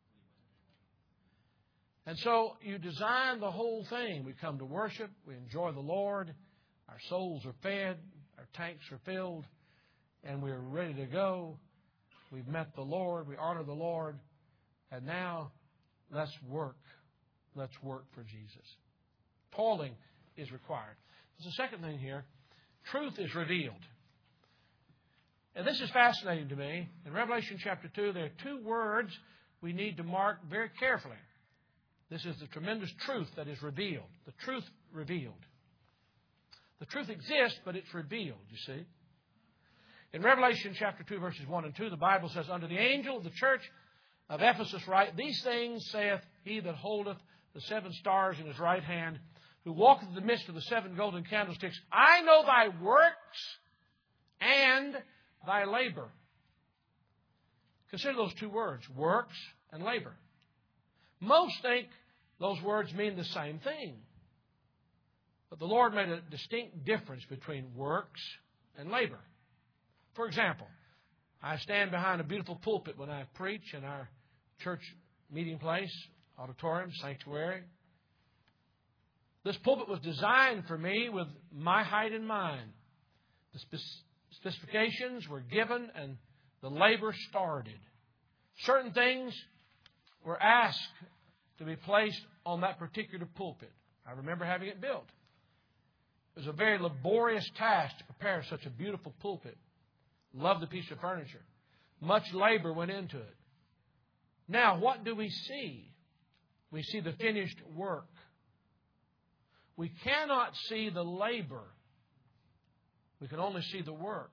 And so you design the whole thing. We come to worship. We enjoy the Lord. Our souls are fed. Our tanks are filled. And we're ready to go. We've met the Lord. We honor the Lord. And now, let's work. Let's work for Jesus. Toiling is required. There's a second thing here. Truth is revealed. And this is fascinating to me. In Revelation chapter two, there are two words we need to mark very carefully. This is the tremendous truth that is revealed. The truth revealed. The truth exists, but it's revealed, you see. In Revelation chapter two, verses one and two, the Bible says, Unto the angel of the church of Ephesus write, These things saith he that holdeth the seven stars in his right hand, who walketh in the midst of the seven golden candlesticks. I know thy works and thy labor. Consider those two words, works and labor. Most think those words mean the same thing. But the Lord made a distinct difference between works and labor. For example, I stand behind a beautiful pulpit when I preach in our church meeting place, auditorium, sanctuary. This pulpit was designed for me with my height in mind. The spe- specifications were given and the labor started. Certain things were asked to be placed on that particular pulpit. I remember having it built. It was a very laborious task to prepare such a beautiful pulpit. Loved the piece of furniture. Much labor went into it. Now, what do we see? We see the finished work. We cannot see the labor. We can only see the work.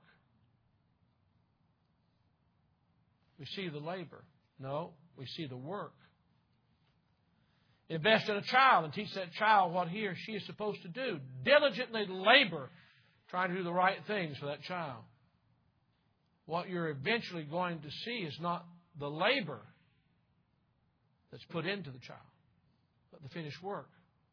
We see the labor. No, we see the work. Invest in a child and teach that child what he or she is supposed to do. Diligently labor trying to do the right things for that child. What you're eventually going to see is not the labor that's put into the child, but the finished work.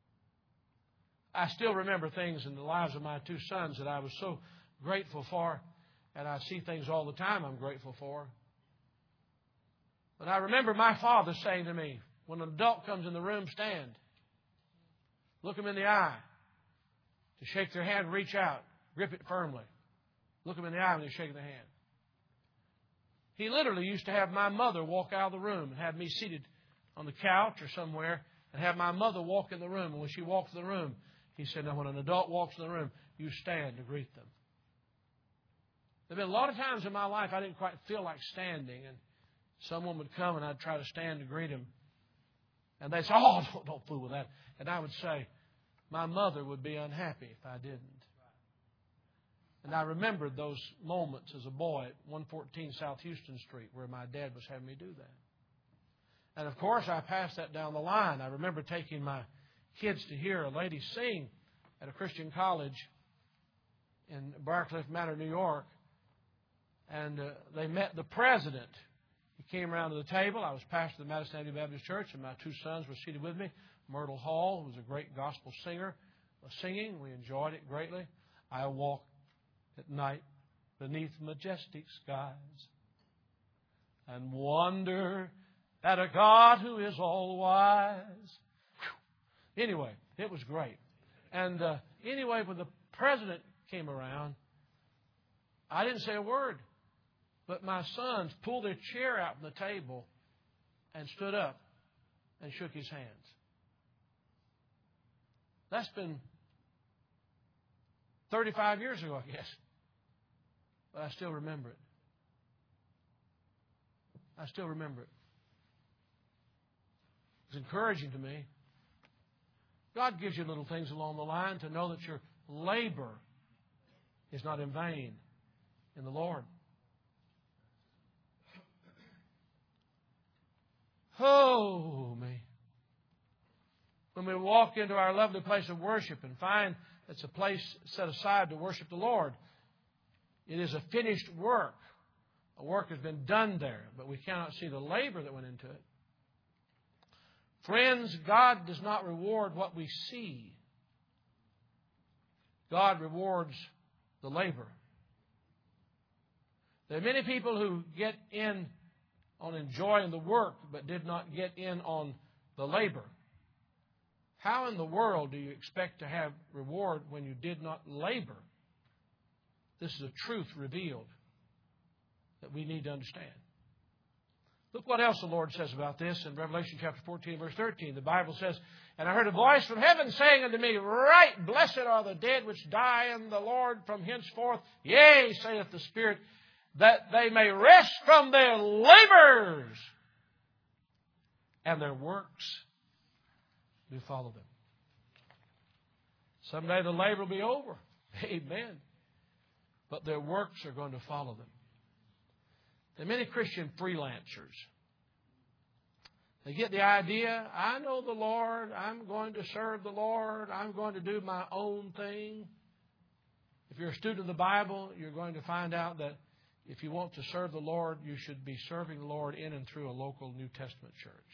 I still remember things in the lives of my two sons that I was so grateful for, and I see things all the time I'm grateful for. But I remember my father saying to me, when an adult comes in the room, stand. Look them in the eye. To shake their hand, reach out. Grip it firmly. Look them in the eye when you're shaking their hand. He literally used to have my mother walk out of the room and have me seated on the couch or somewhere and have my mother walk in the room. And when she walked in the room, he said, now when an adult walks in the room, you stand to greet them. There have been a lot of times in my life I didn't quite feel like standing, and someone would come and I'd try to stand to greet him. And they'd say, oh, don't, don't fool with that. And I would say, my mother would be unhappy if I didn't. And I remembered those moments as a boy at one fourteen South Houston Street where my dad was having me do that. And of course, I passed that down the line. I remember taking my kids to hear a lady sing at a Christian college in Briarcliff Manor, New York. And uh, they met the president. He came around to the table. I was pastor of the Madison Avenue Baptist Church, and my two sons were seated with me. Myrtle Hall, who was a great gospel singer, was singing. We enjoyed it greatly. I walked at night beneath majestic skies and wonder at a God who is all wise. Whew. Anyway, it was great. And uh, anyway, when the president came around, I didn't say a word. But my sons pulled their chair out from the table and stood up and shook his hands. That's been thirty-five years ago, I guess. But I still remember it. I still remember it. It's encouraging to me. God gives you little things along the line to know that your labor is not in vain in the Lord. Oh, me. When we walk into our lovely place of worship and find it's a place set aside to worship the Lord, it is a finished work. A work has been done there, but we cannot see the labor that went into it. Friends, God does not reward what we see. God rewards the labor. There are many people who get in on enjoying the work, but did not get in on the labor. How in the world do you expect to have reward when you did not labor? This is a truth revealed that we need to understand. Look what else the Lord says about this in Revelation chapter fourteen, verse thirteen. The Bible says, "And I heard a voice from heaven saying unto me, Right, blessed are the dead which die in the Lord from henceforth. Yea, saith the Spirit, that they may rest from their labors, and their works do follow them." Someday the labor will be over. Amen. But their works are going to follow them. There are many Christian freelancers. They get the idea, I know the Lord, I'm going to serve the Lord, I'm going to do my own thing. If you're a student of the Bible, you're going to find out that if you want to serve the Lord, you should be serving the Lord in and through a local New Testament church.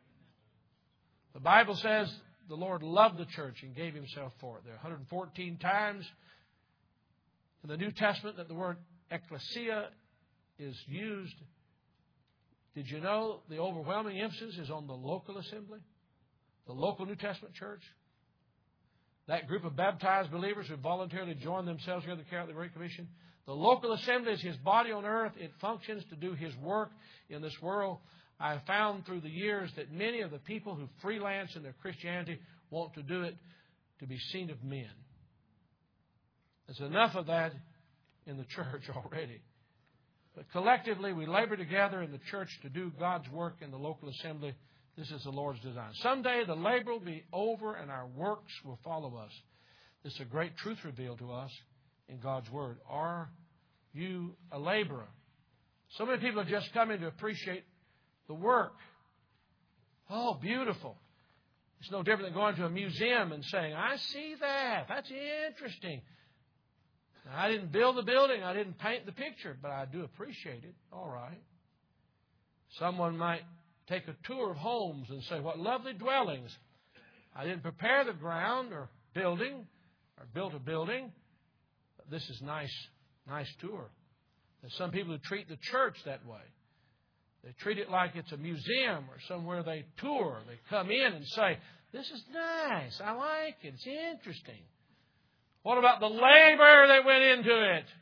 The Bible says the Lord loved the church and gave Himself for it. There are one hundred fourteen times in the New Testament that the word ecclesia is used. Did you know the overwhelming emphasis is on the local assembly? The local New Testament church? That group of baptized believers who voluntarily join themselves together to carry out the Great Commission. The local assembly is His body on earth. It functions to do His work in this world. I have found through the years that many of the people who freelance in their Christianity want to do it to be seen of men. There's enough of that in the church already. But collectively, we labor together in the church to do God's work in the local assembly. This is the Lord's design. Someday the labor will be over and our works will follow us. This is a great truth revealed to us in God's Word. Are you a laborer? So many people are just coming to appreciate the work. Oh, beautiful. It's no different than going to a museum and saying, I see that. That's interesting. Now, I didn't build the building. I didn't paint the picture, but I do appreciate it. All right. Someone might take a tour of homes and say, what lovely dwellings. I didn't prepare the ground or building or built a building. But this is nice, nice tour. There's some people who treat the church that way. They treat it like it's a museum or somewhere they tour. They come in and say, this is nice. I like it. It's interesting. What about the labor that went into it?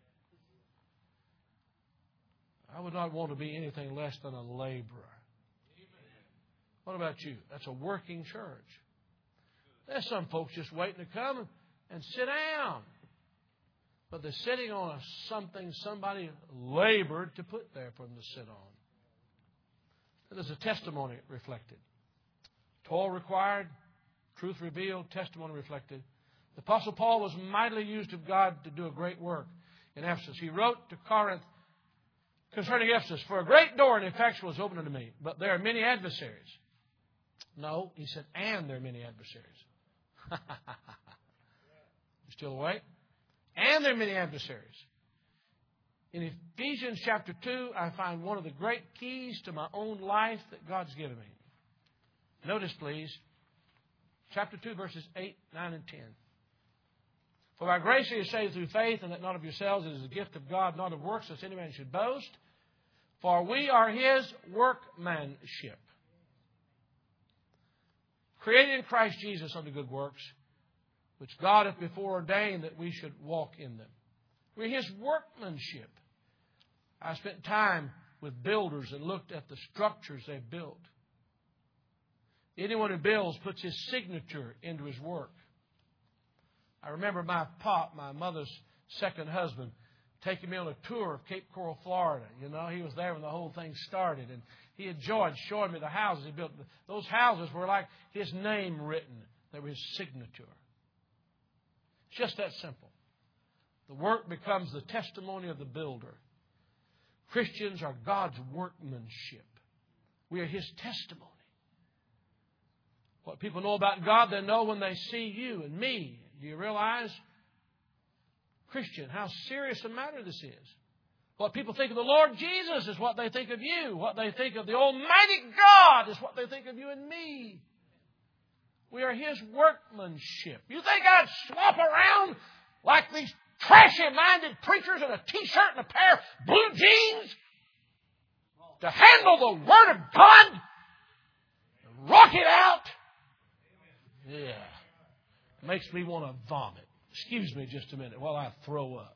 I would not want to be anything less than a laborer. What about you? That's a working church. There's some folks just waiting to come and sit down. But they're sitting on a, something somebody labored to put there for them to sit on. And there's a testimony reflected. Toil required, truth revealed, testimony reflected. The Apostle Paul was mightily used of God to do a great work in Ephesus. He wrote to Corinth concerning Ephesus, for a great door and effectual is opened unto me, but there are many adversaries. No, he said, and there are many adversaries. You still awake? And there are many adversaries. In Ephesians chapter two, I find one of the great keys to my own life that God's given me. Notice, please, chapter two, verses eight, nine, and ten. For by grace you are saved through faith, and that not of yourselves, it is a gift of God, not of works, lest any man should boast. For we are His workmanship, created in Christ Jesus unto good works, which God hath before ordained that we should walk in them. We're His workmanship. I spent time with builders and looked at the structures they've built. Anyone who builds puts his signature into his work. I remember my pop, my mother's second husband, taking me on a tour of Cape Coral, Florida. You know, he was there when the whole thing started, and he enjoyed showing me the houses he built. Those houses were like his name written. They were His signature. It's just that simple. The work becomes the testimony of the builder. Christians are God's workmanship. We are His testimony. What people know about God, they know when they see you and me. Do you realize, Christian, how serious a matter this is? What people think of the Lord Jesus is what they think of you. What they think of the Almighty God is what they think of you and me. We are His workmanship. You think I'd swap around like these trashy-minded preachers in a T-shirt and a pair of blue jeans to handle the Word of God and rock it out? Yeah. It makes me want to vomit. Excuse me just a minute while I throw up.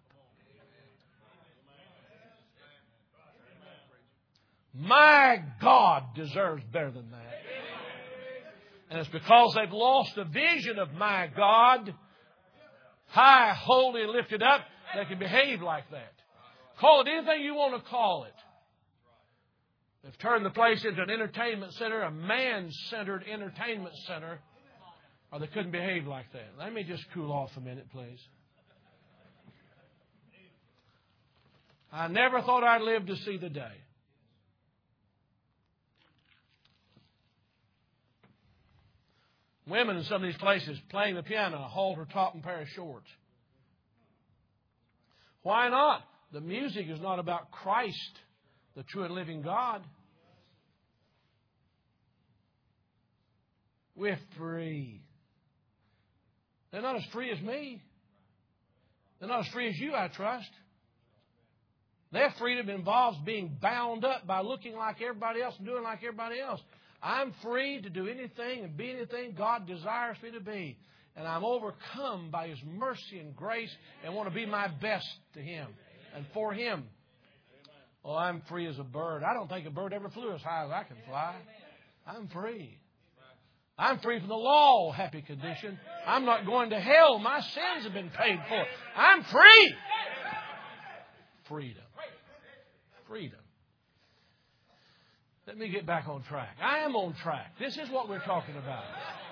My God deserves better than that. And it's because they've lost the vision of my God, high, holy, lifted up, they can behave like that. Call it anything you want to call it. They've turned the place into an entertainment center, a man-centered entertainment center, or they couldn't behave like that. Let me just cool off a minute, please. I never thought I'd live to see the day. Women in some of these places playing the piano, a halter top and pair of shorts. Why not? The music is not about Christ, the true and living God. We're free. They're not as free as me. They're not as free as you, I trust. Their freedom involves being bound up by looking like everybody else and doing like everybody else. I'm free to do anything and be anything God desires me to be. And I'm overcome by His mercy and grace and want to be my best to Him and for Him. Oh, I'm free as a bird. I don't think a bird ever flew as high as I can fly. I'm free. I'm free from the law, happy condition. I'm not going to hell. My sins have been paid for. I'm free. Freedom. Freedom. Let me get back on track. I am on track. This is what we're talking about.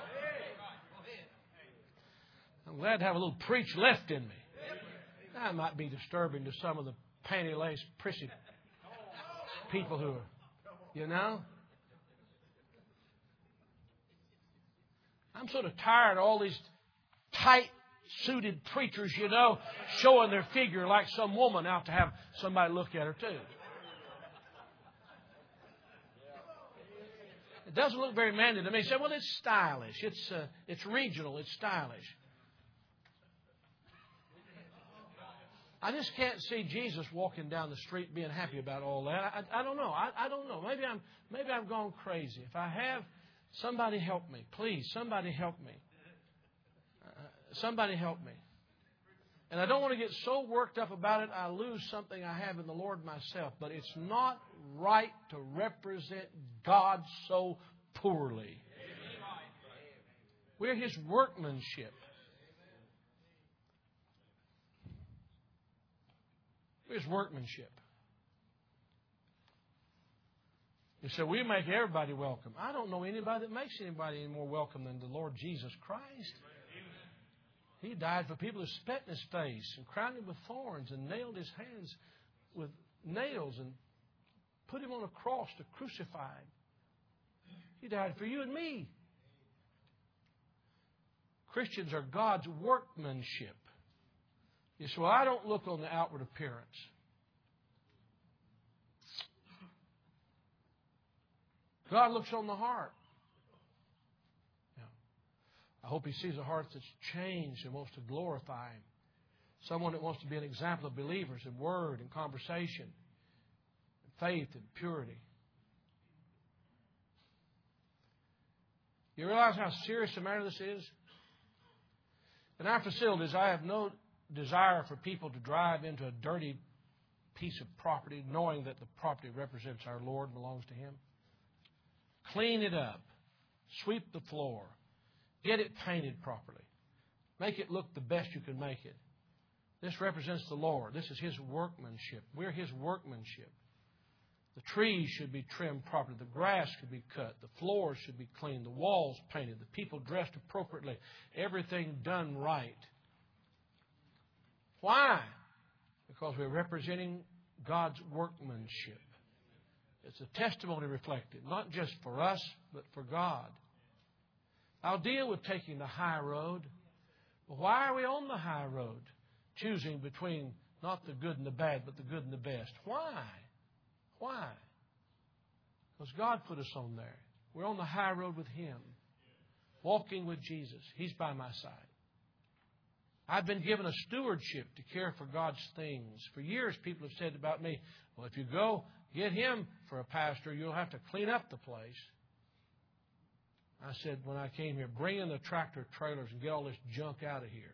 I'm glad to have a little preach left in me. That might be disturbing to some of the panty-laced, prissy people who are, you know. I'm sort of tired of all these tight-suited preachers, you know, showing their figure like some woman out to have somebody look at her too. It doesn't look very manly to me. You say, well, it's stylish. It's uh, it's regional. It's stylish. I just can't see Jesus walking down the street being happy about all that. I, I don't know. I, I don't know. Maybe I'm maybe I've gone crazy. If I have, somebody help me. Please, somebody help me. Uh, somebody help me. And I don't want to get so worked up about it I lose something I have in the Lord myself. But it's not right to represent God so poorly. We're His workmanship. We're His workmanship. You say, we make everybody welcome. I don't know anybody that makes anybody any more welcome than the Lord Jesus Christ. He died for people who spat in His face and crowned Him with thorns and nailed His hands with nails and put Him on a cross to crucify Him. He died for you and me. Christians are God's workmanship. You say, well, I don't look on the outward appearance. God looks on the heart. I hope He sees a heart that's changed and wants to glorify Him. Someone that wants to be an example of believers in word and conversation, in faith and purity. You realize how serious a matter this is? In our facilities, I have no desire for people to drive into a dirty piece of property knowing that the property represents our Lord and belongs to Him. Clean it up. Sweep the floor. Get it painted properly. Make it look the best you can make it. This represents the Lord. This is His workmanship. We're His workmanship. The trees should be trimmed properly. The grass should be cut. The floors should be cleaned. The walls painted. The people dressed appropriately. Everything done right. Why? Because we're representing God's workmanship. It's a testimony reflected, not just for us, but for God. I'll deal with taking the high road. But why are we on the high road? Choosing between not the good and the bad, but the good and the best. Why? Why? Because God put us on there. We're on the high road with Him. Walking with Jesus. He's by my side. I've been given a stewardship to care for God's things. For years, people have said about me, well, if you go get him for a pastor, you'll have to clean up the place. I said when I came here, bring in the tractor trailers and get all this junk out of here.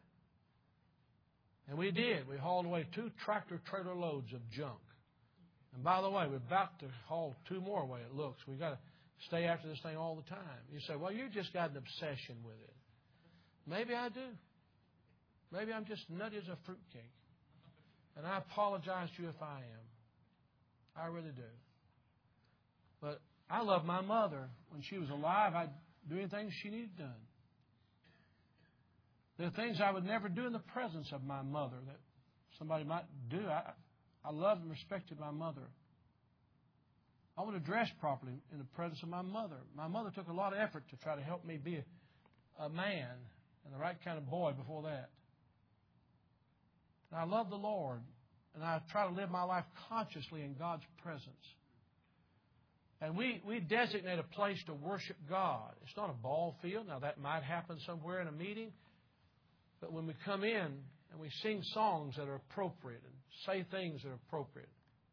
And we did. We hauled away two tractor trailer loads of junk. And by the way, we're about to haul two more away, it looks. We've got to stay after this thing all the time. You say, well, you just got an obsession with it. Maybe I do. Maybe I'm just nutty as a fruitcake. And I apologize to you if I am. I really do. But I love my mother. When she was alive, I'd do anything she needed done. There are things I would never do in the presence of my mother that somebody might do. I, I loved and respected my mother. I want to dress properly in the presence of my mother. My mother took a lot of effort to try to help me be a, a man and the right kind of boy before that. And I love the Lord, and I try to live my life consciously in God's presence. And we, we designate a place to worship God. It's not a ball field. Now, that might happen somewhere in a meeting. But when we come in and we sing songs that are appropriate and say things that are appropriate,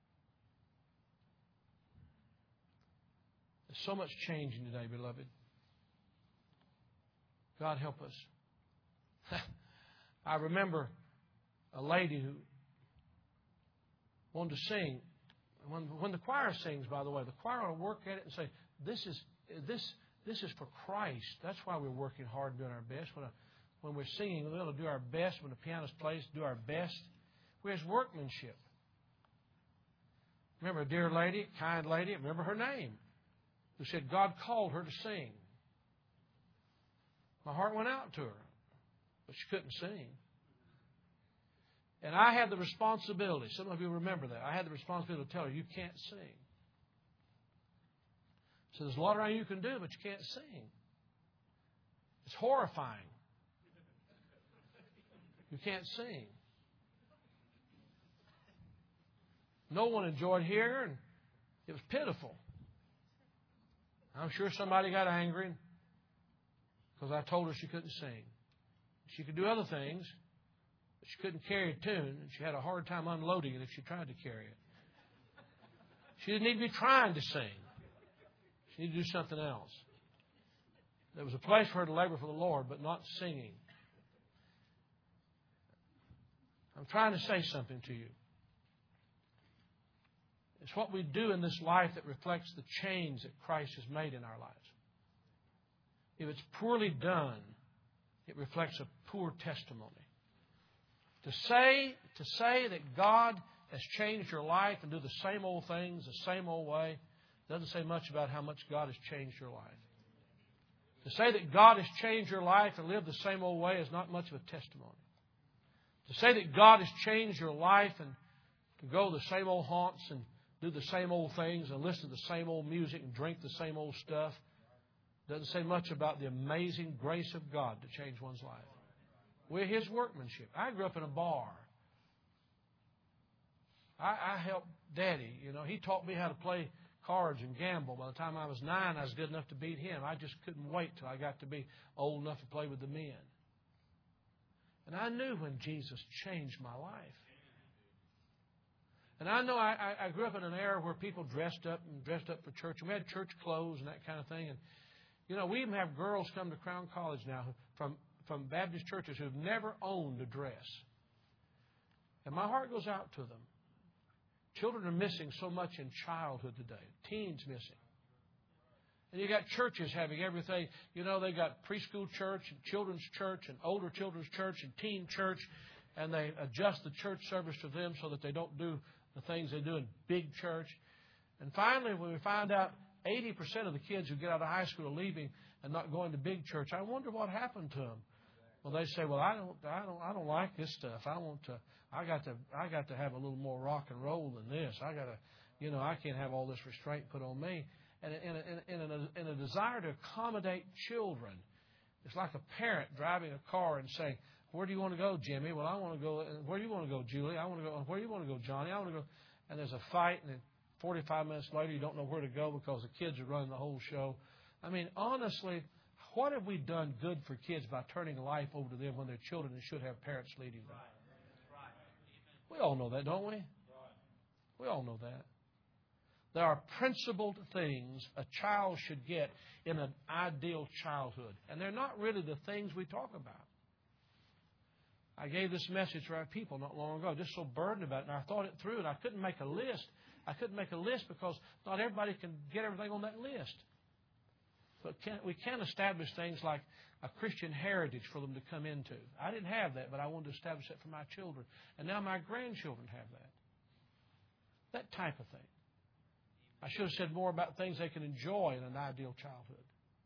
there's so much changing today, beloved. God help us. I remember a lady who wanted to sing. When, when the choir sings, by the way, the choir will work at it and say, this is this this is for Christ. That's why we're working hard doing our best. When, a, when we're singing, we ought to do our best. When the pianist plays, do our best. We're His workmanship. Remember a dear lady, kind lady, remember her name, who said God called her to sing. My heart went out to her, but she couldn't sing. And I had the responsibility, some of you remember that, I had the responsibility to tell her, you can't sing. So there's a lot around you can do, but you can't sing. It's horrifying. You can't sing. No one enjoyed hearing, and it was pitiful. I'm sure somebody got angry because I told her she couldn't sing. She could do other things, but she couldn't carry a tune, and she had a hard time unloading it if she tried to carry it. She didn't need to be trying to sing. She needed to do something else. There was a place for her to labor for the Lord, but not singing. I'm trying to say something to you. It's what we do in this life that reflects the change that Christ has made in our lives. If it's poorly done, it reflects a poor testimony. To say, to say that God has changed your life and do the same old things the same old way doesn't say much about how much God has changed your life. To say that God has changed your life and live the same old way is not much of a testimony. To say that God has changed your life and to go to the same old haunts and do the same old things and listen to the same old music and drink the same old stuff doesn't say much about the amazing grace of God to change one's life. We're His workmanship. I grew up in a bar. I, I helped Daddy. You know, he taught me how to play cards and gamble. By the time I was nine, I was good enough to beat him. I just couldn't wait till I got to be old enough to play with the men. And I knew when Jesus changed my life. And I know I, I grew up in an era where people dressed up and dressed up for church. And we had church clothes and that kind of thing. And, you know, we even have girls come to Crown College now from, from Baptist churches who've never owned a dress. And my heart goes out to them. Children are missing so much in childhood today. Teens missing. And you got churches having everything. You know, they got preschool church and children's church and older children's church and teen church. And they adjust the church service to them so that they don't do the things they do in big church. And finally, when we find out eighty percent of the kids who get out of high school are leaving and not going to big church, I wonder what happened to them. Well, they say, "Well, I don't, I don't, I don't like this stuff. I want to, I got to, I got to have a little more rock and roll than this. I got to, you know, I can't have all this restraint put on me." And in a, in a, in a desire to accommodate children, it's like a parent driving a car and saying, "Where do you want to go, Jimmy?" "Well, I want to go." "Where do you want to go, Julie?" "I want to go." "Where do you want to go, Johnny?" "I want to go." And there's a fight, and then forty-five minutes later, you don't know where to go because the kids are running the whole show. I mean, honestly, what have we done good for kids by turning life over to them when they're children and should have parents leading them? We all know that, don't we? We all know that. There are principled things a child should get in an ideal childhood. And they're not really the things we talk about. I gave this message to our people not long ago, just so burdened about it. And I thought it through, and I couldn't make a list. I couldn't make a list because not everybody can get everything on that list. But can, we can establish things like a Christian heritage for them to come into. I didn't have that, but I wanted to establish that for my children. And now my grandchildren have that. That type of thing. I should have said more about things they can enjoy in an ideal childhood.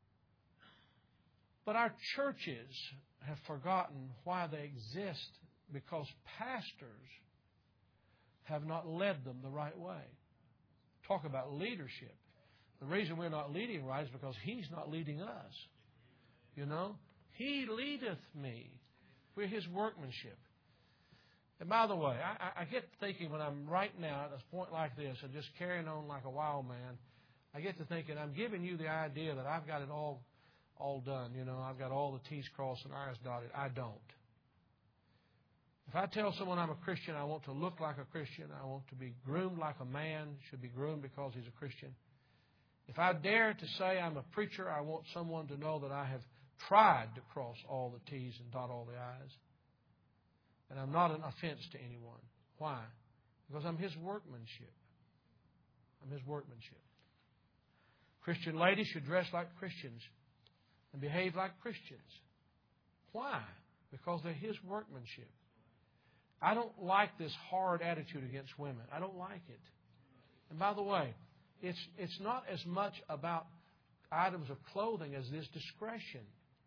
But our churches have forgotten why they exist because pastors have not led them the right way. Talk about leadership. The reason we're not leading right is because He's not leading us. You know? He leadeth me. We're His workmanship. And by the way, I, I get thinking when I'm right now at a point like this and just carrying on like a wild man, I get to thinking I'm giving you the idea that I've got it all all done. You know, I've got all the T's crossed and I's dotted. I don't. If I tell someone I'm a Christian, I want to look like a Christian. I want to be groomed like a man should be groomed because he's a Christian. If I dare to say I'm a preacher, I want someone to know that I have tried to cross all the T's and dot all the I's. And I'm not an offense to anyone. Why? Because I'm His workmanship. I'm His workmanship. Christian ladies should dress like Christians and behave like Christians. Why? Because they're His workmanship. I don't like this hard attitude against women. I don't like it. And by the way, it's it's not as much about items of clothing as it is discretion.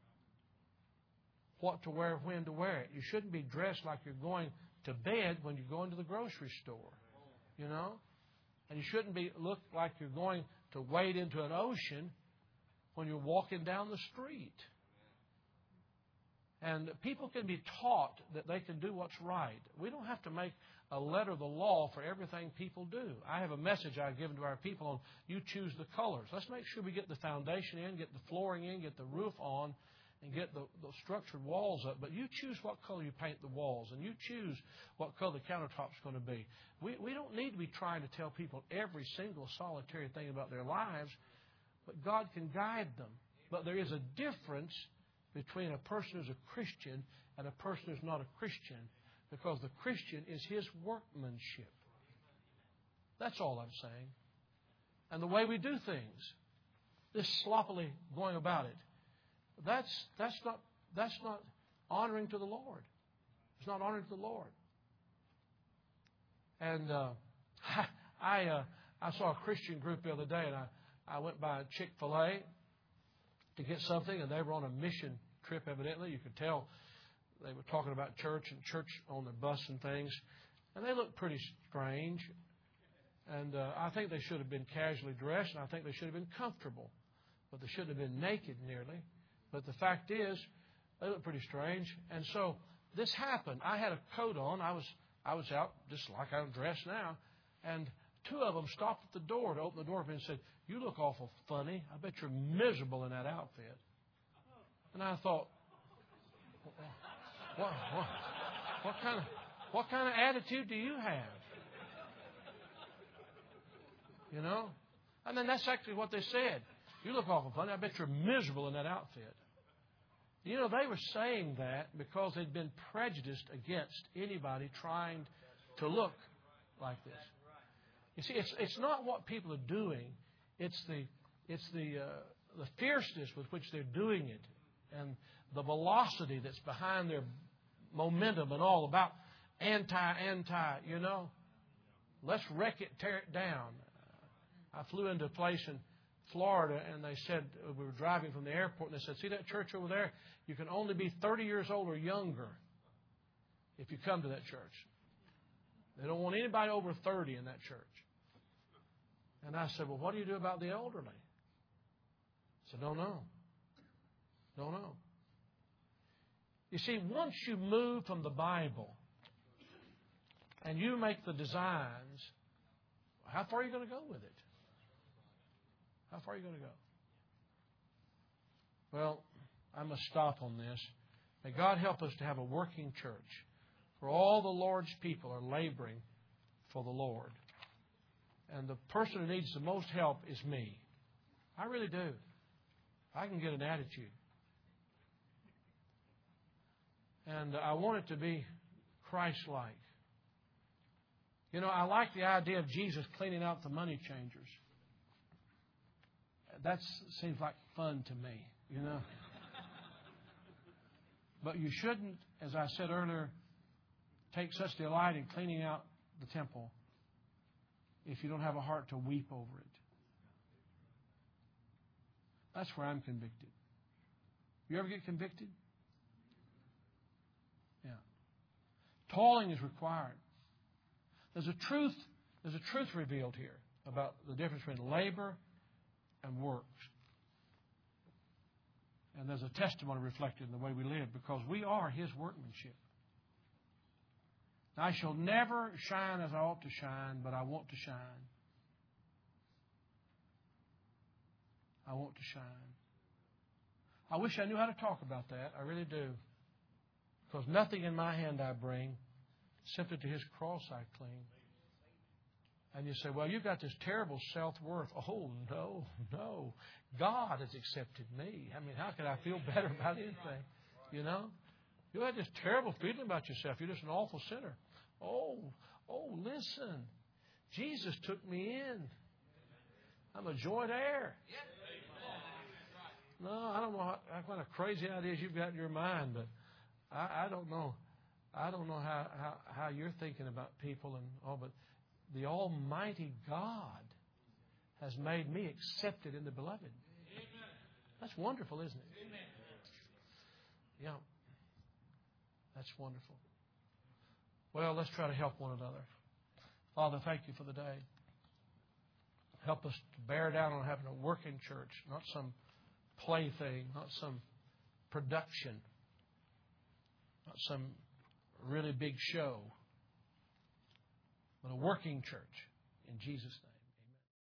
What to wear, when to wear it. You shouldn't be dressed like you're going to bed when you're going to the grocery store. You know? And you shouldn't be look like you're going to wade into an ocean when you're walking down the street. And people can be taught that they can do what's right. We don't have to make a letter of the law for everything people do. I have a message I've given to our people on you choose the colors. Let's make sure we get the foundation in, get the flooring in, get the roof on, and get the, the structured walls up. But you choose what color you paint the walls, and you choose what color the countertop's going to be. We, we don't need to be trying to tell people every single solitary thing about their lives, but God can guide them. But there is a difference between a person who's a Christian and a person who's not a Christian, because the Christian is His workmanship. That's all I'm saying. And the way we do things, this sloppily going about it, that's that's not that's not honoring to the Lord. It's not honoring to the Lord. And uh, I uh, I saw a Christian group the other day, and I, I went by Chick-fil-A to get something, and they were on a mission trip, evidently. You could tell they were talking about church and church on the bus and things. And they looked pretty strange. And uh, I think they should have been casually dressed, and I think they should have been comfortable. But they shouldn't have been naked nearly. But the fact is, they looked pretty strange. And so this happened. I had a coat on. I was I was out just like I'm dressed now. And two of them stopped at the door to open the door for me and said, "You look awful funny. I bet you're miserable in that outfit." And I thought, what, what, what kind of what kind of attitude do you have? You know? And then that's actually what they said. "You look awful funny. I bet you're miserable in that outfit." You know, they were saying that because they'd been prejudiced against anybody trying to look like this. You see, it's it's not what people are doing. It's the it's the uh, the fierceness with which they're doing it, and the velocity that's behind their momentum and all about anti anti. You know, let's wreck it, tear it down. I flew into a place in Florida, and they said, we were driving from the airport, and they said, see that church over there? You can only be thirty years old or younger if you come to that church. They don't want anybody over thirty in that church. And I said, well, what do you do about the elderly? I said, don't know. Don't know. You see, once you move from the Bible and you make the designs, how far are you going to go with it? How far are you going to go? Well, I must stop on this. May God help us to have a working church where all the Lord's people are laboring for the Lord. And the person who needs the most help is me. I really do. I can get an attitude. And I want it to be Christ-like. You know, I like the idea of Jesus cleaning out the money changers. That seems like fun to me, you know. But you shouldn't, as I said earlier, take such delight in cleaning out the temple if you don't have a heart to weep over it. That's where I'm convicted. You ever get convicted? Yeah. Toiling is required. There's a truth, there's a truth revealed here about the difference between labor and works. And there's a testimony reflected in the way we live because we are His workmanship. Now, I shall never shine as I ought to shine, but I want to shine. I want to shine. I wish I knew how to talk about that. I really do. Because nothing in my hand I bring, simply to His cross I cling. And you say, well, you've got this terrible self-worth. Oh, no, no. God has accepted me. I mean, how could I feel better about anything? You know? You have this terrible feeling about yourself. You're just an awful sinner. Oh, oh, listen. Jesus took me in. I'm a joint heir. No, I don't know what, what kind of crazy ideas you've got in your mind, but I, I don't know. I don't know how, how, how you're thinking about people and all, but the Almighty God has made me accepted in the Beloved. That's wonderful, isn't it? Yeah. That's wonderful. Well, let's try to help one another. Father, thank you for the day. Help us to bear down on having a working church, not some plaything, not some production, not some really big show, but a working church in Jesus' name.